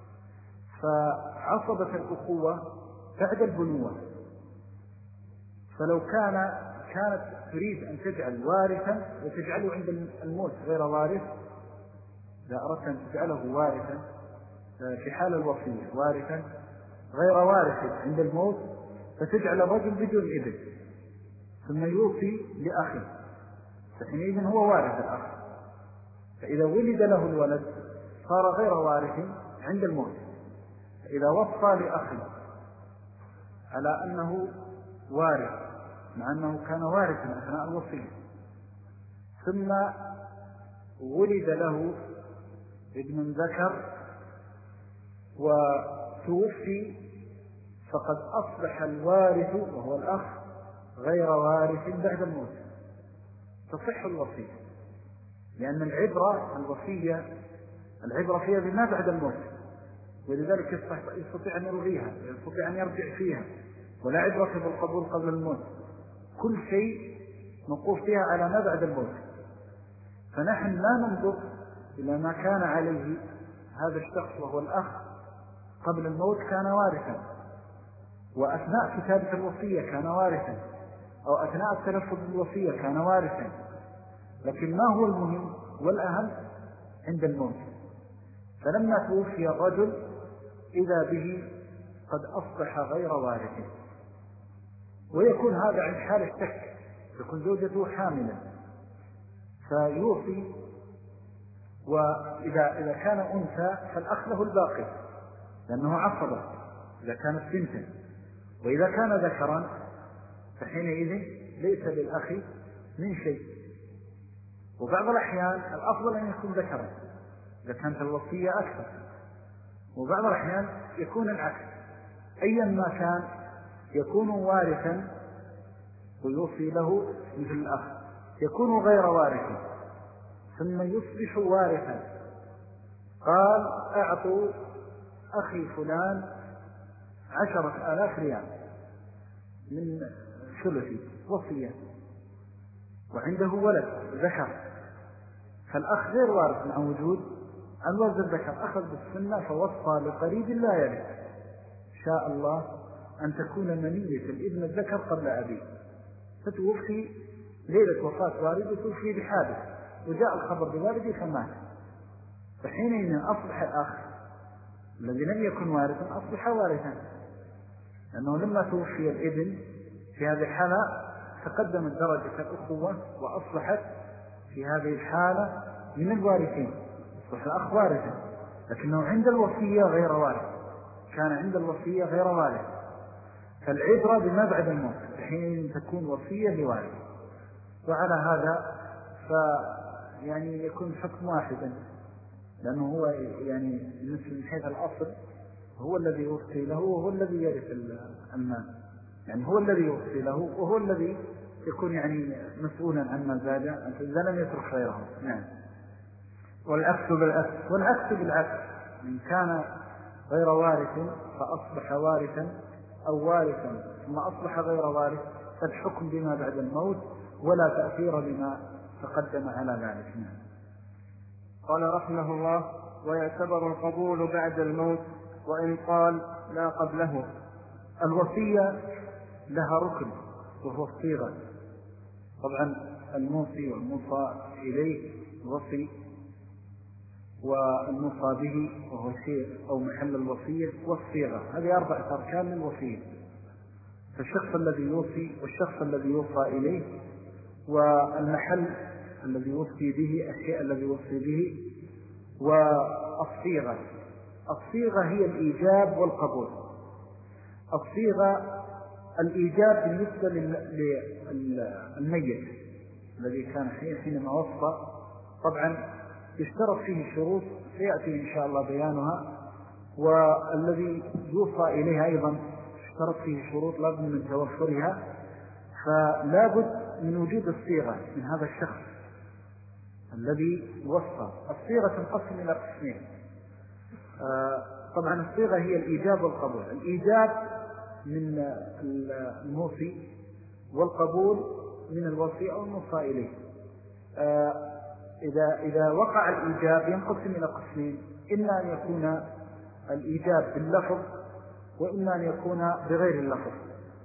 S1: فعصبة الأخوة بعد البنوة. فلو كانت تريد أن تجعل وارثا وتجعله عند الموت غير وارث، إذا أردت أن تجعله وارثا في حال الوصية وارثا غير وارث عند الموت، فتجعل الرجل بدون ابن ثم يوصي لأخيه، فحينئذ هو وارث الأخ. فإذا ولد له الولد صار غير وارث عند الموت. فإذا وصى لأخيه على أنه وارث مع أنه كان وارثا أثناء الوصية، ثم ولد له ابن ذكر وتوفي، فقد أصبح الوارث وهو الأخ غير وارث بعد الموت، تصح الوصية، لأن الوصية العبرة فيها بما بعد الموت، ولذلك يستطيع أن يلغيها، يستطيع أن يرجع فيها، ولا عبرة بالقبول قبل الموت، كل شيء نقوف فيها على ما بعد الموت. فنحن لا ننظر إلى ما كان عليه هذا الشخص وهو الأخ قبل الموت كان وارثا، وأثناء كتابة الوصية كان وارثا، أو أثناء التلفظ بالوصية كان وارثا، لكن ما هو المهم والأهم عند الموت. فلما توفي الرجل إذا به قد أصبح غير وارث، ويكون هذا عند حال الشك، تكون زوجته حاملا فيوصي، وإذا كان أنثى فالأخ له الباقي لأنه عصبة إذا كانت بنتا، وإذا كان ذكرا فحينئذ ليس للأخ من شيء. وبعض الأحيان الأفضل أن يكون ذكرا إذا كانت الوصية أكثر، وبعض الأحيان يكون العكس، أيا ما كان يكون وارثا ويوصي له مثل الأخ، يكون غير وارث ثم يصبح وارثا. قال أعطوا أخي فلان 10,000 ريال من ثلثي وصية، وعنده ولد ذكر، فالأخ غير وارث مع وجود الولد الذكر، أخذ بالسنة فوصى لقريب لا يرث، شاء الله أن تكون منية الابن الذكر قبل أبيه، فتوفي ليلة وفاة والده، توفي بحادث وجاء الخبر بوالده فمات، فحينئذ أصبح الأخ الذي لم يكن وارثا أصبح وارثا، لأنه لما توفي الابن في هذه الحالة تقدمت درجة الأخوة وأصبحت في هذه الحالة من الوارثين، أصبح الأخ وارثا، لكنه عند الوصية غير وارث، كان عند الوصية غير وارث، فالعبرة بما بعد الموت حين تكون وصية لوارث. وعلى هذا يعني يكون حكم واحدا، لأنه هو يعني من حيث الأصل هو الذي يوصي له وهو الذي يرث المال، يعني هو الذي يوصي له وهو الذي يكون يعني مسؤولا عما زاد إذا لم يترك غيره. نعم. والعكس بالعكس، من كان غير وارث فأصبح وارثا، أو وارثا ثم أصبح غير وارث، فالحكم بما بعد الموت ولا تأثير بما تقدم على ذلك. نعم.
S2: قال رحمه الله: ويعتبر القبول بعد الموت وإن قال لا قبله.
S1: الوصية لها ركن وهو الصيغة، طبعا الموصي والموصى إليه وصي، والموصى به وهو شيء أو محل الوصية، والصيغة، هذه 4 أركان للوصية، فالشخص الذي يوصي والشخص الذي يوصى إليه والمحل الذي يوصي به، الشيء الذي يوصي به، والصيغة. الصيغة هي الإيجاب والقبول. الصيغة الإيجاب بالنسبة للميت الذي كان حينما وصى، طبعا يشترط فيه شروط سيأتي إن شاء الله بيانها، والذي يوصى إليه أيضا يشترط فيه شروط لابد من توفرها، فلابد من وجود الصيغة من هذا الشخص الذي وصى. الصيغة تنقسم إلى قسمين، طبعا الصيغة هي الإيجاب والقبول، الإيجاب من الموصي والقبول من الوصي أو الموصى إليه. إذا وقع الإيجاب ينقسم إلى قسمين، إما أن يكون الإيجاب باللفظ وإما أن يكون بغير اللفظ.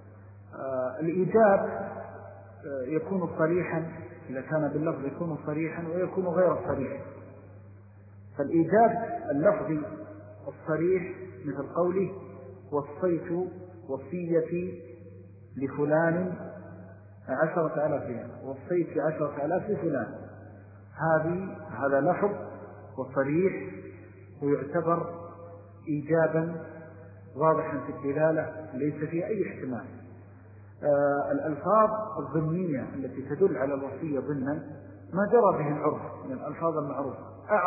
S1: الإيجاب يكون صريحا، إذا كان باللفظ يكون صريحا ويكون غير صريح. فالإيجاب اللفظي الصريح مثل قوله: وصيت وصيتي لفلان 10,000 ريال، وصيت 10,000 لفلان، هذا لفظ وصريح ويعتبر إيجابا واضحا في الدلالة ليس فيه أي احتمال. الألفاظ الضمنية التي تدل على الوصية ضمنا ما جرى به العرف من الألفاظ المعروفة: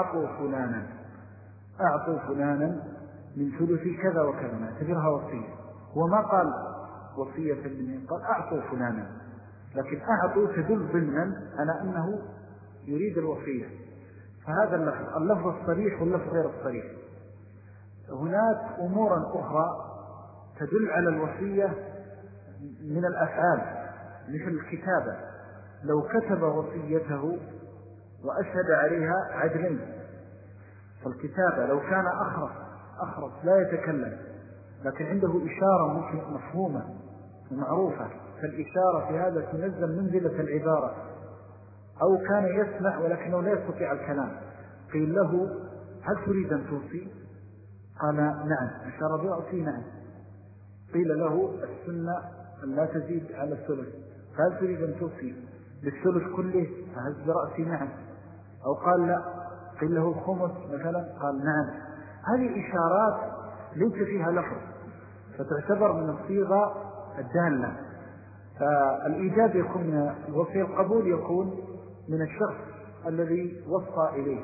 S1: أعطوا فلانا من ثلث كذا وكذا، نعتبرها وصية. وما قال وصية بالمين، قال أعطوا فلانا، لكن أعطوا تدل ضمنا على أنه يريد الوصية. فهذا اللفظ الصريح واللفظ غير الصريح. هناك أمورا أخرى تدل على الوصية من الأفعال مثل الكتابة، لو كتب وصيته وأشهد عليها عدلين، فالكتابة لو كان أخرس أخرس لا يتكلم، لكن عنده إشارة ممكن مفهومة ومعروفة، فالإشارة في هذا تنزل منزلة العبارة. أو كان يسمع ولكنه لا يستطيع الكلام، قيل له هل تريد أن توصي؟ قال نعم، أشار برأسي نعم. قيل له السنة أن لا تزيد على الثلث، فهل تريد أن توصي بالثلث كله؟ فهز برأسي نعم. أو قال لا، قيل له الخمس مثلا، قال نعم. هذه إشارات ليس فيها لفظ، فتعتبر من الصيغة الدالة. فالإيجاب يكون من الوصي، القبول يكون من الشخص الذي وصى إليه.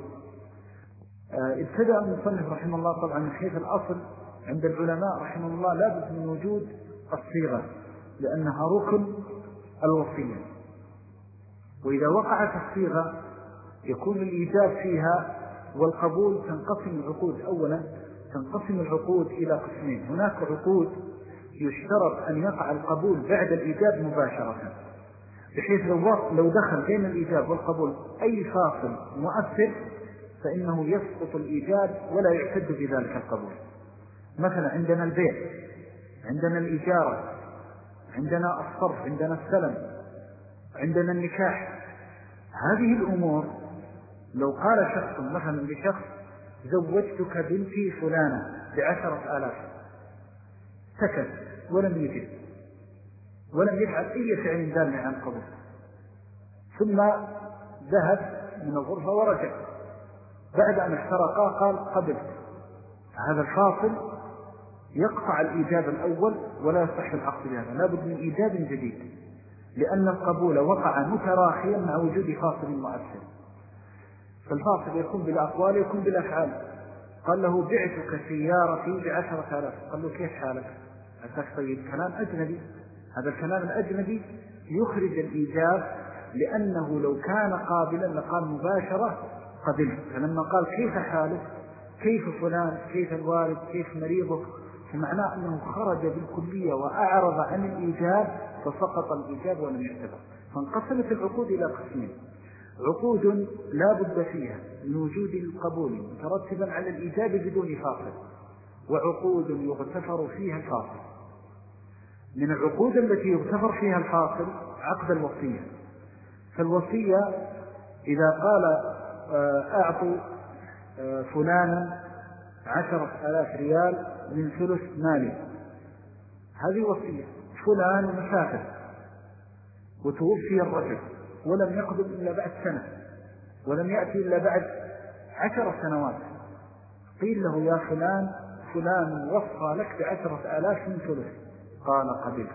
S1: ابتدأ المصنف رحمه الله طبعا من حيث الأصل عند العلماء رحمه الله لابد من وجود الصيغة، لأنها ركن الوصية. وإذا وقعت الصيغة يكون الإيجاب فيها والقبول. تنقسم العقود، أولا تنقسم العقود إلى قسمين. هناك عقود يشترط أن يقع القبول بعد الإيجاب مباشرة، بحيث لو دخل بين الإيجاب والقبول أي فاصل مؤثر فإنه يسقط الإيجاب ولا يعتد بذلك القبول. مثلا عندنا البيع، عندنا الإجارة، عندنا الصرف، عندنا السلم، عندنا النكاح. هذه الأمور لو قال شخص مثلا لشخص زوجتك بنتي فلانة ب10,000، سكت ولم يجب ولم يفعل أي فعل دال عن قبول، ثم ذهب من الغرفة ورجع بعد أن احترقا قال قبل، هذا الفاصل يقطع الإيجاب الأول ولا يصح العقد بهذا، لابد من إيجاب جديد، لأن القبول وقع متراخيا مع وجود فاصل مؤثر. فالفاصل يكون بالأقوال يكون بالأفعال. قال له بعتك سيارتي ب10,000، قال له كيف حالك؟ أتاك طيب، كلام أجنبي. هذا الكلام الأجنبي يخرج الإيجاب، لأنه لو كان قابلا لقال مباشرة قبل. فلما قال كيف حالك، كيف فلان، كيف الوالد، كيف مريضك، فمعناه أنه خرج بالكلية وأعرض عن الإيجاب فسقط الإيجاب ولم يعتبر. فانقسمت العقود إلى قسمين: عقود لا بد فيها من وجود القبول مترتبا على الإيجاب بدون فاصل، وعقود يغتفر فيها الفاصل. من العقود التي يغتفر فيها الفاصل عقد الوصية. فالوصية إذا قال أعطوا فلانا 10,000 ريال من ثلث مالي، هذه وصية. فلان مسافر وتوفي الرجل ولم يقدم إلا بعد سنة ولم يأتي إلا بعد 10 سنوات، قيل له يا فلان فلان وصى لك ب10,000 من ثلث، قال قبلت،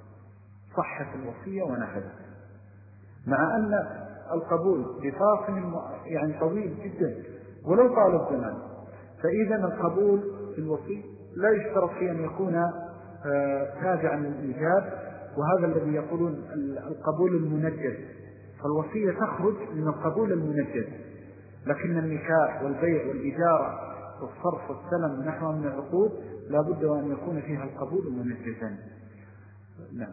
S1: صحت الوصية ونفذت، مع أن القبول بفاصل يعني طويل جدا ولو طال الزمان. فإذا القبول في الوصي لا يشترط فيه أن يكون تابعا للإيجاب، وهذا الذي يقولون القبول المنجز. فالوصية تخرج من القبول المنجز، لكن النكاح والبيع والإجارة والصرف والسلم نحو من العقود لا بد أن يكون فيها القبول منجزا. نعم.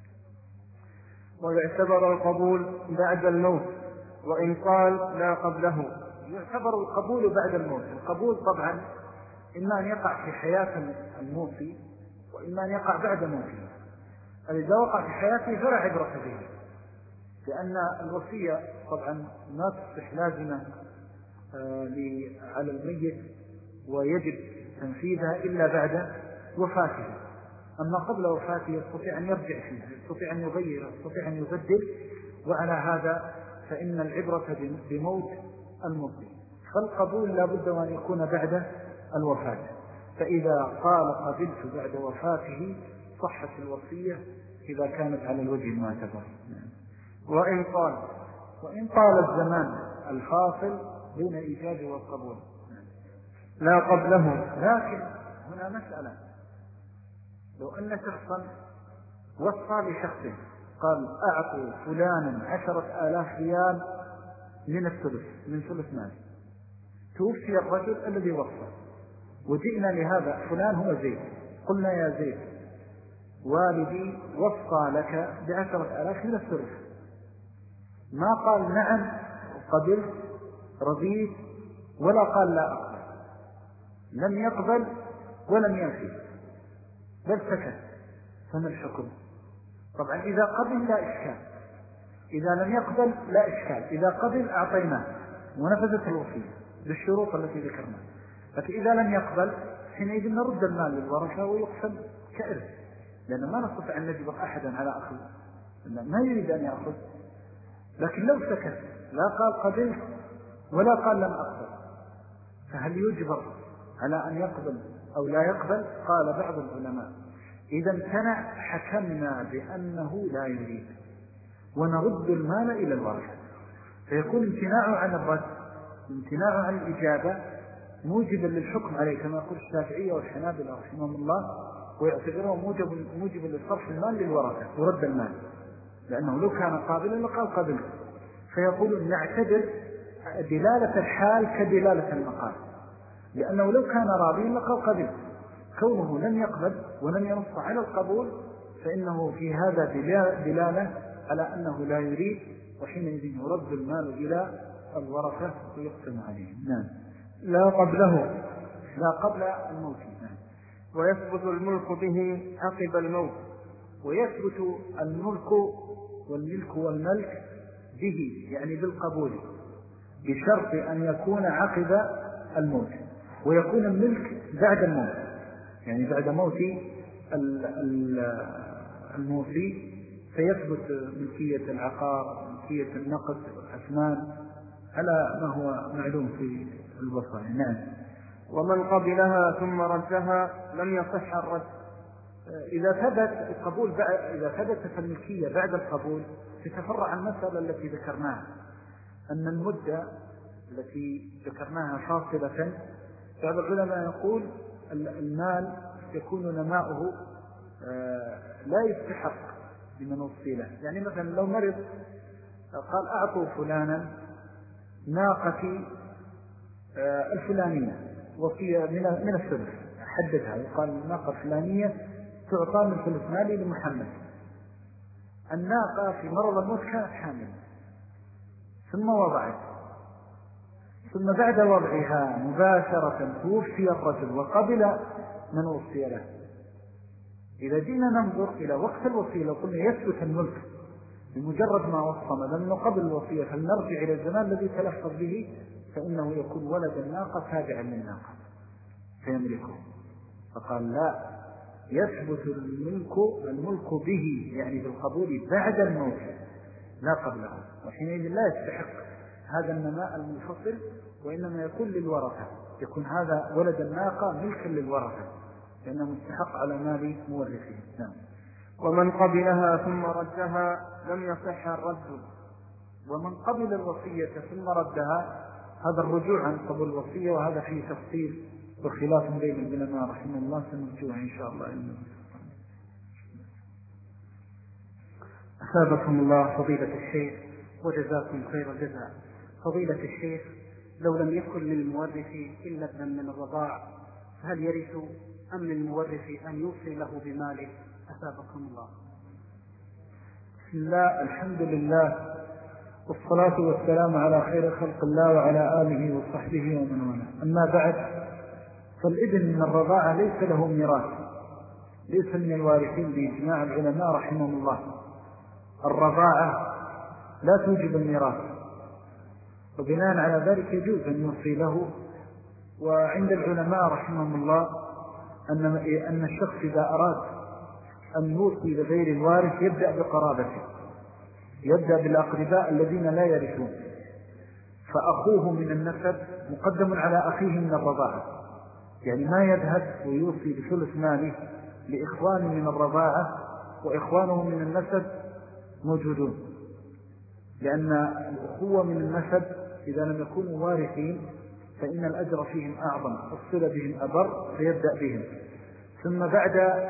S2: ويعتبر القبول بعد الموت، وإن قال لا قبله.
S1: يعتبر القبول بعد الموت. القبول طبعا إما أن يقع في حياة الموصي وإما أن يقع بعد موته. إذا وقع في حياته فلا عبرة به، لأن الوصية طبعا ما تصبح لازمة على الميت ويجب تنفيذها إلا بعد وفاته. أما قبل وفاته يستطيع أن يرجع فيها، يستطيع أن يغير، يستطيع أن يبدل، وعلى هذا فإن العبرة بموت الموصي. فالقبول لا بد أن يكون بعد الوفاة. فإذا قال قبلت بعد وفاته صحت الوصية إذا كانت على الوجه المعتبر. وإن طال الزمان الفاصل بين الإيجاب والقبول
S2: لا قبله.
S1: لكن هنا مسألة: لو أن شخصا وصى لشخص قال أعطوا فلانا 10,000 ريال من الثلث، من ثلث مال، توفي الرجل الذي وصى، وجئنا لهذا فلان هو زيد، قلنا يا زيد والدي وصى لك ب10,000 من الثلث، ما قال نعم قبلت رضيت ولا قال لا أقبل، لم يقبل ولم ينفي بل سكت، فما الحكم؟ طبعا إذا قبل لا إشكال، إذا لم يقبل لا إشكال، إذا قبل أعطيناه ونفذت الوصية بالشروط التي ذكرنا. لكن إذا لم يقبل حينئذ نرد المال للورثة ويقسم كإرث، لأنه ما نستطيع أن نجبر أحدا على أخذ ما يريد أن يأخذ. لكن لو سكت لا قال قبلت ولا قال لم أقبل، فهل يجبر على أن يقبل أو لا يقبل؟ قال بعض العلماء إذا امتنع حكمنا بأنه لا يريد ونرد المال إلى الورثة، فيكون امتناعه عن الرد، امتناعه عن الإجابة موجبا للحكم عليه كما يقول الشافعية والحنابلة رحمهم الله، ويعتبره موجبا لصرف المال للورثة ورد المال، لأنه لو كان قابلا لقال قبل. فيقول نعتبر دلالة الحال كدلالة المقال، لأنه لو كان راضيا لقال قبل، كونه لم يقبل ولم ينص على القبول فإنه في هذا دلالة على أنه لا يريد، وحينئذ يرد المال إلى الورثة ويقسم عليهم. نعم.
S2: لا قبله،
S1: لا قبل الموت. نعم.
S2: ويثبت الملك به عقب الموت،
S1: ويثبت الملك والملك والملك به يعني بالقبول، بشرط أن يكون عقب الموت، ويكون الملك بعد الموت، يعني بعد موت الموصي فيثبت ملكية العقار، ملكية النقد والأثمان على ما هو معلوم في الوصايا. نعم.
S2: ومن قبلها ثم ردها لم يصح الرد.
S1: إذا ثبت القبول إذا ثبتت الملكية بعد القبول تتفرع المسألة التي ذكرناها، أن المدة التي ذكرناها فاصلة. بعض العلماء يقول المال يكون نماؤه لا يستحق لمن وصي له، يعني مثلا لو مرض قال أعطوا فلانا ناقتي الفلانية وصية من الثلث، حددها وقال الناقة الفلانية تعطى من ثلث مالي لمحمد. الناقة في مرض الموت كانت حامل ثم وضعت، ثم بعد وضعها مباشرة توفي الرجل وقبل من وصي له. إذا جينا ننظر إلى وقت الوصية لو قلنا يثبت الملك بمجرد ما وصم لأنه قبل الوصية، فلنرجع إلى الزمان الذي تلفظ به، فإنه يكون ولد الناقة تابعا للناقة فيملكه. فقال لا، يثبت الملك به يعني بالقبول بعد الموت لا قبله، وحينئذ لا يستحق هذا النماء المنفصل، وإنما يكون للورثة، يكون هذا ولد الناقة ملكا للورثة لأنه مستحق على مال مورثه. نعم.
S2: ومن قبلها ثم ردها لم يصح الرد.
S1: ومن قبل الوصية ثم ردها هذا الرجوع عن قبول الوصية، وهذا فيه تفصيل وخلاف بين العلماء رحمه الله سنرجوه إن شاء الله.
S3: أثابكم الله فضيلة الشيخ وجزاكم خير الجزاء. فضيلة الشيخ، لو لم يكن للمورث إلا ابنا من الرضاع فهل يرث أم للمورث أن يوصي له بماله؟ أثابكم الله.
S1: بسم الله، الحمد لله، والصلاة والسلام على خير خلق الله وعلى آله وصحبه ومن والاه. أما بعد، فالابن من الرضاعة ليس له ميراث، ليس من الوارثين بإجماع العلماء رحمهم الله. الرضاعة لا توجب الميراث، وبناء على ذلك يجوز أن يوصي له. وعند العلماء رحمهم الله أن الشخص إذا أراد أن يوصي لغير الوارث يبدأ بقرابته، يبدأ بالأقرباء الذين لا يرثون، فأخوه من النسب مقدم على أخيه من الرضاعة، يعني ما يذهب ويوصي بثلث ماله لإخوانه من الرضاعة وإخوانه من النسب موجودون، لأن الأخوة من النسب إذا لم يكونوا وارثين فإن الأجر فيهم أعظم، الصلة بهم أبر، فيبدأ بهم. ثم بعد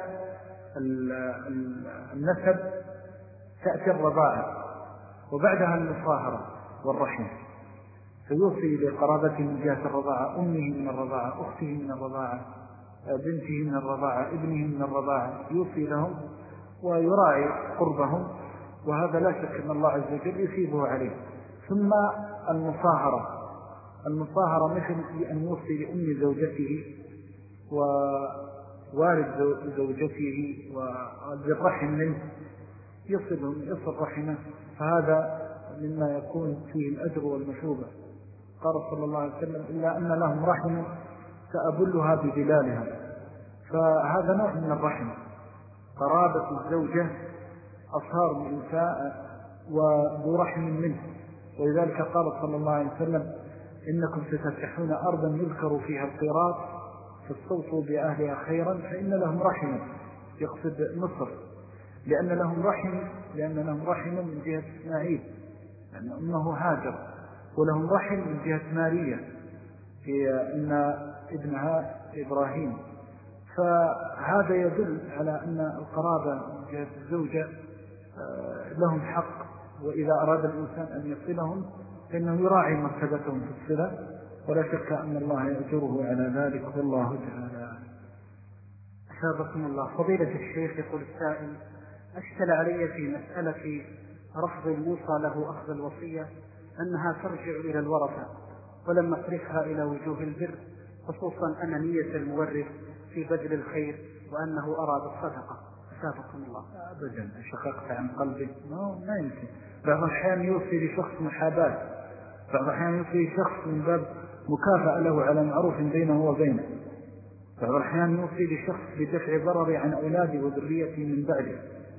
S1: النسب تأتي الرضاعة، وبعدها المصاهرة والرحم، فيوصي لقرابته من جهة الرضاعة، أمه من الرضاعة، أخته من الرضاعة، بنته من الرضاعة، ابنه من الرضاعة، يوصي لهم ويراعي قربهم، وهذا لا شك أن الله عز وجل يثيبه عليه. ثم المصاهرة مثل أن يوصي لأم زوجته ووالد زوجته والرحم منه يصل رحمه، فهذا مما يكون فيه الأجر والمثوبة. قال صلى الله عليه وسلم: إلا أن لهم رحم سأبلها ببلالها. فهذا نوع من الرحم، قرابة الزوجة أصهار الإنساء وذو رحم منه. ولذلك قال صلى الله عليه وسلم: إنكم ستفتحون أرضا يذكر فيها القيراط فاستوصوا بأهلها خيرا فإن لهم رحما، يقصد مصر، لأن لهم رحم من جهة إسماعيل يعني أمه هاجر، ولهم رحم من جهة ماريا هي أن ابنها إبراهيم. فهذا يدل على أن القرابة من جهة الزوجة لهم حق، وإذا أراد الإنسان أن يصلهم فإنه يراعي مرتبتهم في الصلة، ولا شك أن الله يأجره على ذلك، والله تعالى.
S3: أثابكم الله. فضيلة الشيخ، يقول السائل: أشكل علي في مسألة رفض الموصى له أخذ الوصية أنها ترجع إلى الورثة، ولم أصرفها إلى وجوه البر، خصوصا أن نية المورث في بذل الخير وأنه أراد الصدقة. أثابكم الله.
S1: أبدا شققت عن قلبي، ما يمكن. بعض الأحيان يوصي لشخص محاباة، بعض الأحيان يوصي لشخص من باب مكافأة له على معروف بينه وبينه، بعض الأحيان يوصي لشخص بدفع ضرر عن أولاده وذريته من بعده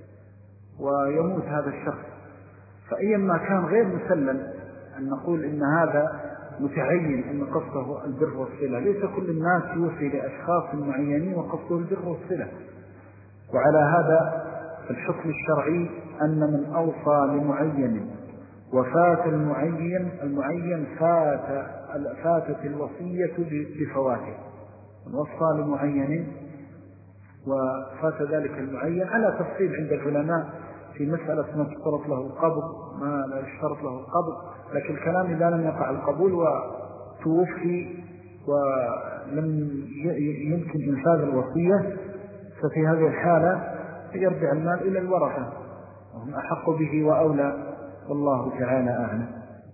S1: ويموت هذا الشخص. فأيما كان غير مسلم أن نقول إن هذا متعين أن قصده البر والصلة. ليس كل الناس يوصي لأشخاص معينين وقصده البر والصلة. وعلى هذا الحكم الشرعي أن من أوصى لمعين وفات المعين فاتت الوصية بفواته. من وصى لمعين وفات ذلك المعين على تفصيل عند العلماء في مسألة ما تشترط له القبض ما لا يشترط له القبض، لكن الكلام إذا لم يقع القبول وتوفي ولم يمكن إنفاذ الوصية، ففي هذه الحالة يرجع المال إلى الورثة وهم أحق به وأولى، والله تعالى أعلم.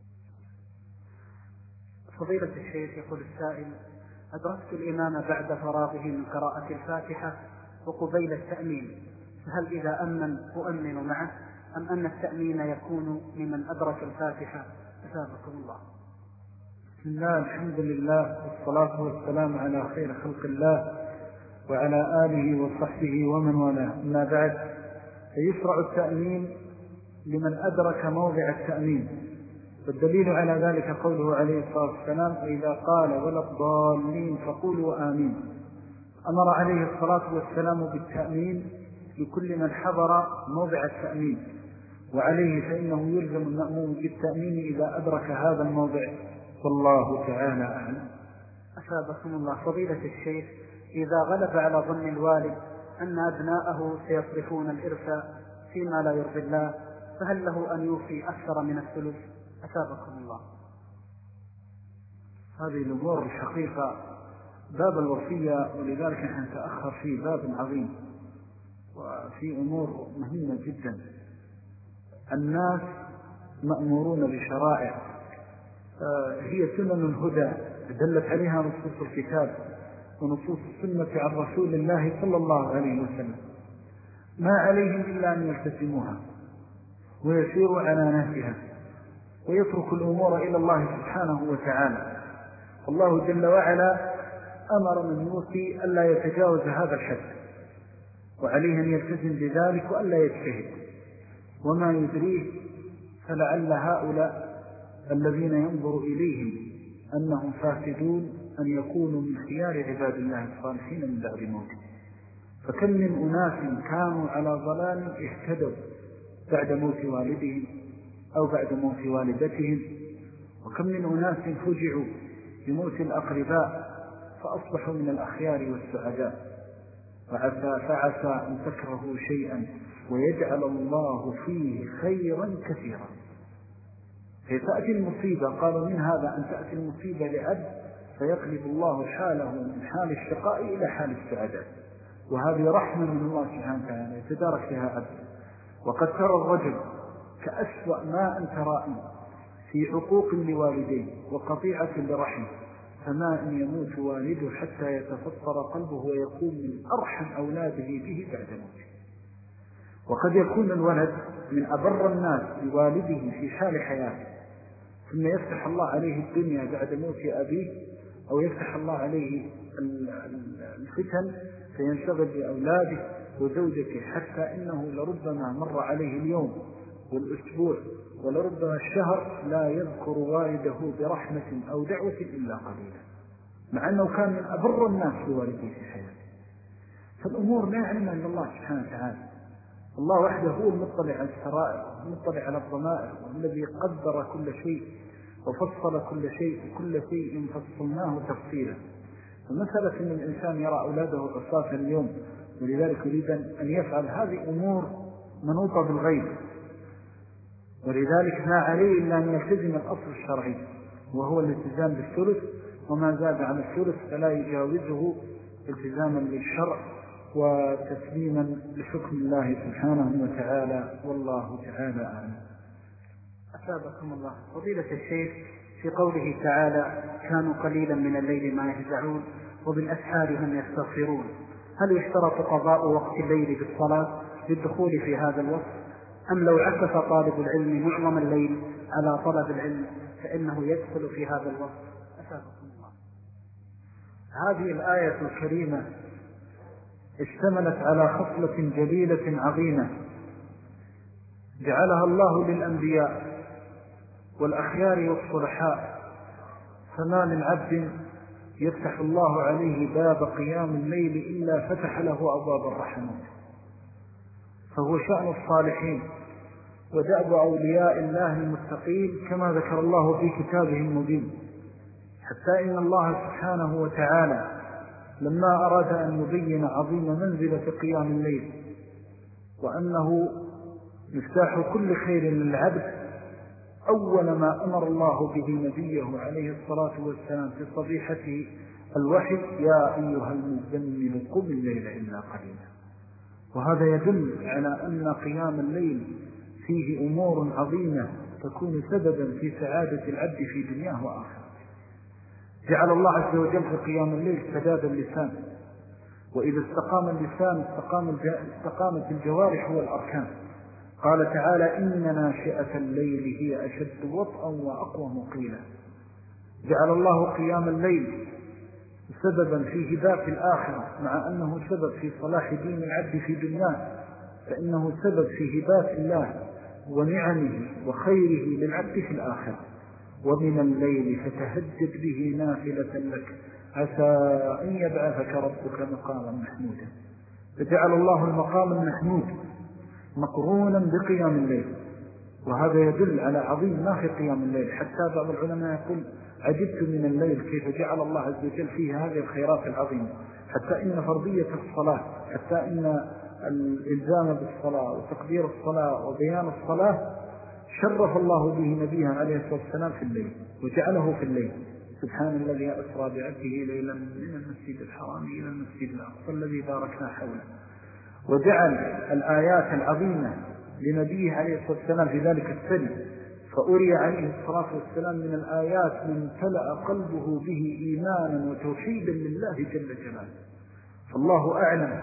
S3: فضيلة الشيخ، يقول السائل: أدركت الإمام بعد فراغه من قراءة الفاتحة وقبيل التأمين، فهل إذا أؤمن معه أم أن التأمين يكون لمن أدرك الفاتحة؟ أثابكم الله.
S1: بسم الله، الحمد لله، والصلاة والسلام على خير خلق الله وعلى آله وصحبه ومن والاه. أما بعد، فيشرع التأمين لمن أدرك موضع التأمين، والدليل على ذلك قوله عليه الصلاة والسلام: وإذا قال ولا الضالين فقولوا آمين. أمر عليه الصلاة والسلام بالتأمين لكل من حضر موضع التأمين، وعليه فإنه يلزم المأموم بالتأمين إذا أدرك هذا الموضع، والله تعالى أعلم.
S3: أثابكم الله. فضيلة الشيخ، إذا غلب على ظن الوالد أن أبناءه سيصرفون الإرث فيما لا يرضي الله، فهل له أن يوصي أكثر من الثلث؟ أثابكم الله.
S1: هذه الأمور الحقيقة باب الوصية، ولذلك نحن نتأخر فيه باب عظيم، وفي أمور مهمة جدا. الناس مأمورون بشرائع هي سنن الهدى دلت عليها نصوص الكتاب ونصوص السنة عن رسول الله صلى الله عليه وسلم، ما عليهم إلا أن يلتزموها ويسيروا على نهجها ويتركوا الأمور إلى الله سبحانه وتعالى. الله جل وعلا أمر من يوصي ألا يتجاوز هذا الحد، وعليه أن يلتزم بذلك وألا يجتهد. وما يدريه فلعل هؤلاء الذين ينظر إليهم أنهم فاسدون أن يكونوا من خيار عباد الله الصالحين من بعد موته. فكم من أناس كانوا على ضلال اهتدوا بعد موت والدهم أو بعد موت والدتهم، وكم من أناس فجعوا بموت الأقرباء فأصبحوا من الأخيار والسعداء. فعسى أن تكرهوا شيئا ويجعل الله فيه خيرا كثيرا. فتأتي المصيبة، قالوا من هذا أن تأتي المصيبة لعبد فيقلب الله حاله من حال الشقاء إلى حال السعادة، وهذه رحمة من الله سبحانه وتعالى يتدارك فيها عبد. وقد ترى الرجل كأسوأ ما أنت رائي في عقوق لوالدين وقطيعة لرحم فما إن يموت والده حتى يتفطر قلبه ويكون من أرحم أولاده به بعد موته. وقد يكون الولد من أبر الناس بوالده في حال حياته، ثم يفتح الله عليه الدنيا بعد موت أبيه، أو يفتح الله عليه الفتن فينشغل بأولاده وزوجته، حتى إنه لربما مر عليه اليوم والأسبوع ولربما الشهر لا يذكر والده برحمة أو دعوة إلا قليلا، مع أنه كان من أبر الناس بوالده في حياته. فالأمور لا يعلمها إلا الله سبحانه وتعالى. الله وحده هو المطلع على السرائر، المطلع على الضمائر، والذي قدر كل شيء وفصل كل شيء، وكل شيء فصلناه تفصيلا. فمسألة أن الإنسان يرى أولاده عصاة اليوم ولذلك يريد أن يفعل، هذه أمور منوطة بالغيب، ولذلك ما عليه إلا أن يلتزم الأصل الشرعي وهو الالتزام بالثلث، وما زاد عن الثلث فلا يجاوزه التزاما للشرع وتسليما لحكم الله سبحانه وتعالى، والله تعالى أعلم.
S3: أثابكم الله. فضيلة الشيخ، في قوله تعالى كانوا قليلا من الليل ما يهجعون وبالأسحار هم يستغفرون، هل يشترط قضاء وقت الليل بالصلاة للدخول في هذا الوقت، أم لو عكف طالب العلم معظم الليل على طلب العلم فإنه يدخل في هذا الوقت؟ أثابكم الله.
S1: هذه الآية الكريمة اشتملت على خصلة جليلة عظيمة جعلها الله للأنبياء والأخيار والصلحاء، فما من عبد يفتح الله عليه باب قيام الليل إلا فتح له أبواب الرحمة، فهو شأن الصالحين ودأب أولياء الله المتقين كما ذكر الله في كتابه المبين. حتى إن الله سبحانه وتعالى لما أراد أن يبين عظيم منزلة قيام الليل وأنه مفتاح كل خير للعبد، أول ما أمر الله به نبيه عليه الصلاة والسلام في صبيحته الوحي: يا أيها المزمل قم الليل إلا قليلا. وهذا يدل على أن قيام الليل فيه أمور عظيمة تكون سببا في سعادة العبد في دنياه وآخرته. جعل الله عز وجل في قيام الليل سداد اللسان، وإذا استقام اللسان استقامت الجوارح والأركان. قال تعالى: إن ناشئة الليل هي أشد وطئا وأقوم قيلا. جعل الله قيام الليل سببا في هداية الآخرة، مع أنه سبب في صلاح دين العبد في دنياه، فإنه سبب في هداية الله ونعمه وخيره للعبد في الآخرة. ومن الليل فتهجد به نافلة لك عسى أن يبعثك ربك مقاما محمودا. فجعل الله المقام المحمود مقرونا بقيام الليل، وهذا يدل على عظيم ما في قيام الليل. حتى بعض العلماء يقول: عجبت من الليل كيف جعل الله عز وجل فيه هذه الخيرات العظيمة، حتى إن فرضية الصلاة، حتى إن الإلزام بالصلاة وتقدير الصلاة وبيان الصلاة شرف الله به نبيه عليه الصلاة والسلام في الليل وجعله في الليل. سبحان الذي أسرى بعبده ليلا من المسجد الحرام إلى المسجد الأقصى الذي باركنا حوله. وجعل الآيات العظيمة لنبيه عليه الصلاة والسلام في ذلك السن، فأري عليه الصلاة والسلام من الآيات من امتلأ قلبه به إيمانا وتوحيدا لله جل جلاله. فالله أعلم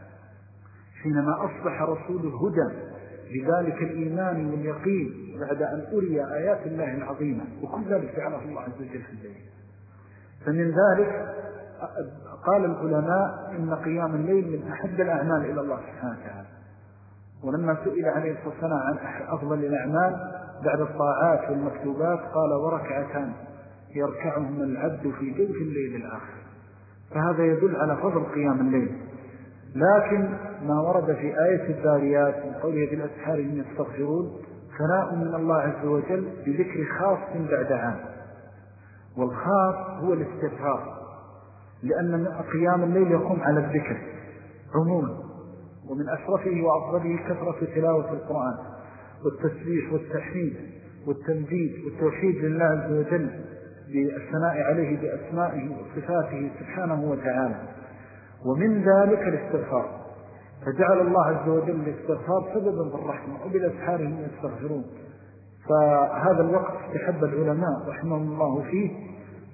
S1: حينما أصبح رسول الهدى بذلك الإيمان واليقين بعد أن أري آيات الله العظيمة، وكل ذلك جعله الله عز وجل في الليل. فمن ذلك قال العلماء إن قيام الليل من أحب الأعمال إلى الله سبحانه وتعالى. ولما سئل عليه الصلاة والسلام عن أفضل الأعمال بعد الطاعات والمكتوبات قال: وركعتان يركعهما العبد في جوف الليل الآخر. فهذا يدل على فضل قيام الليل. لكن ما ورد في آية الذاريات من قوله: بالأسحار هم يستغفرون، ثناء من الله عز وجل بذكر خاص بعد عام، والخاص هو الاستغفار، لأن قيام الليل يقوم على الذكر عموما، ومن أشرفه وأفضله كثرة تلاوة القرآن والتسبيح والتحميد والتمجيد والتوحيد لله عز وجل بالثناء عليه بأسمائه وصفاته سبحانه وتعالى. ومن ذلك الاستغفار، فجعل الله عز وجل الاستغفار سببا في الرحمة، وبالأسحار هم يستغفرون. فهذا الوقت استحب العلماء رحمهم الله فيه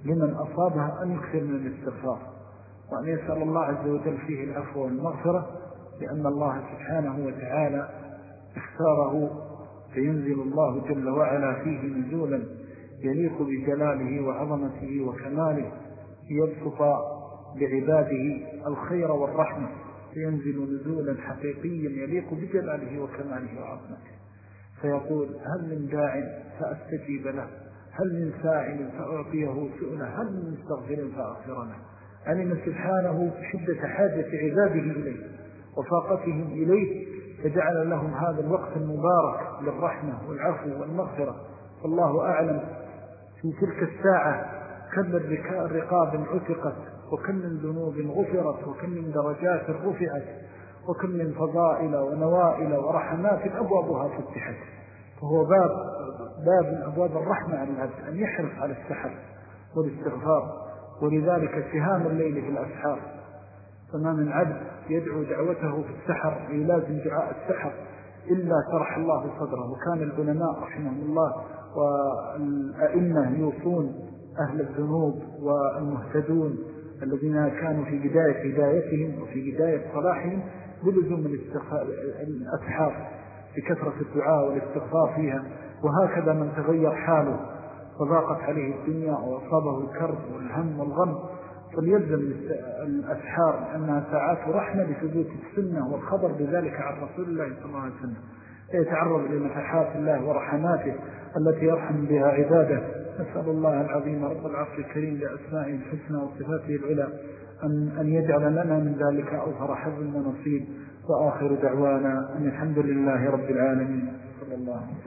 S1: لمن أصابها أن يكثر من الاستغفار، وأن يسأل الله عز وجل فيه العفو والمغفرة، لأن الله سبحانه وتعالى اختاره، فينزل الله جل وعلا فيه نزولا يليق بجلاله وعظمته وكماله، ليبسط لعباده الخير والرحمة، فينزل نزولا حقيقيا يليق بجلاله وكماله وعظمته، فيقول: هل من داع فأستجيب له، هل من سائل فأعطيه سؤله، هل من مستغفر فأغفر له. علم سبحانه شدة حاجة عباده إليه وفاقتهم إليه، فجعل لهم هذا الوقت المبارك للرحمة والعفو والمغفرة. فالله أعلم في تلك الساعة كم من رقاب عتقت، وكم من ذنوب غفرت، وكم من درجات رفعت، وكم من فضائل ونوائل ورحمات أبوابها فتحت. فهو باب من أبواب الرحمة على العبد أن يحرص على السحر والاستغفار، ولذلك سهام الليل في الأسحار. فما من عبد يدعو دعوته في السحر ويلازم دعاء السحر إلا شرح الله صدره. وكان العلماء رحمهم الله والأئمة يوصون أهل الذنوب والمهتدون الذين كانوا في بداية هدايتهم وفي بداية صلاحهم بلزوم الأسحار بكثرة الدعاء والاستغفار فيها. وهكذا من تغير حاله فضاقت عليه الدنيا وأصابه الكرب والهم والغم فليلزم الأسحار، لأنها ساعات رحمة لثبوت السنة والخبر بذلك عن رسول الله صلى الله عليه وسلم، يتعرض لنفحات الله ورحماته التي يرحم بها عباده. نسأل الله العظيم رب العرش الكريم بأسمائه الحسنى وصفاته العلى أن يجعل لنا من ذلك أوفر حظ ونصيب. وآخر دعوانا أن الحمد لله رب العالمين. صلى الله عليه وسلم.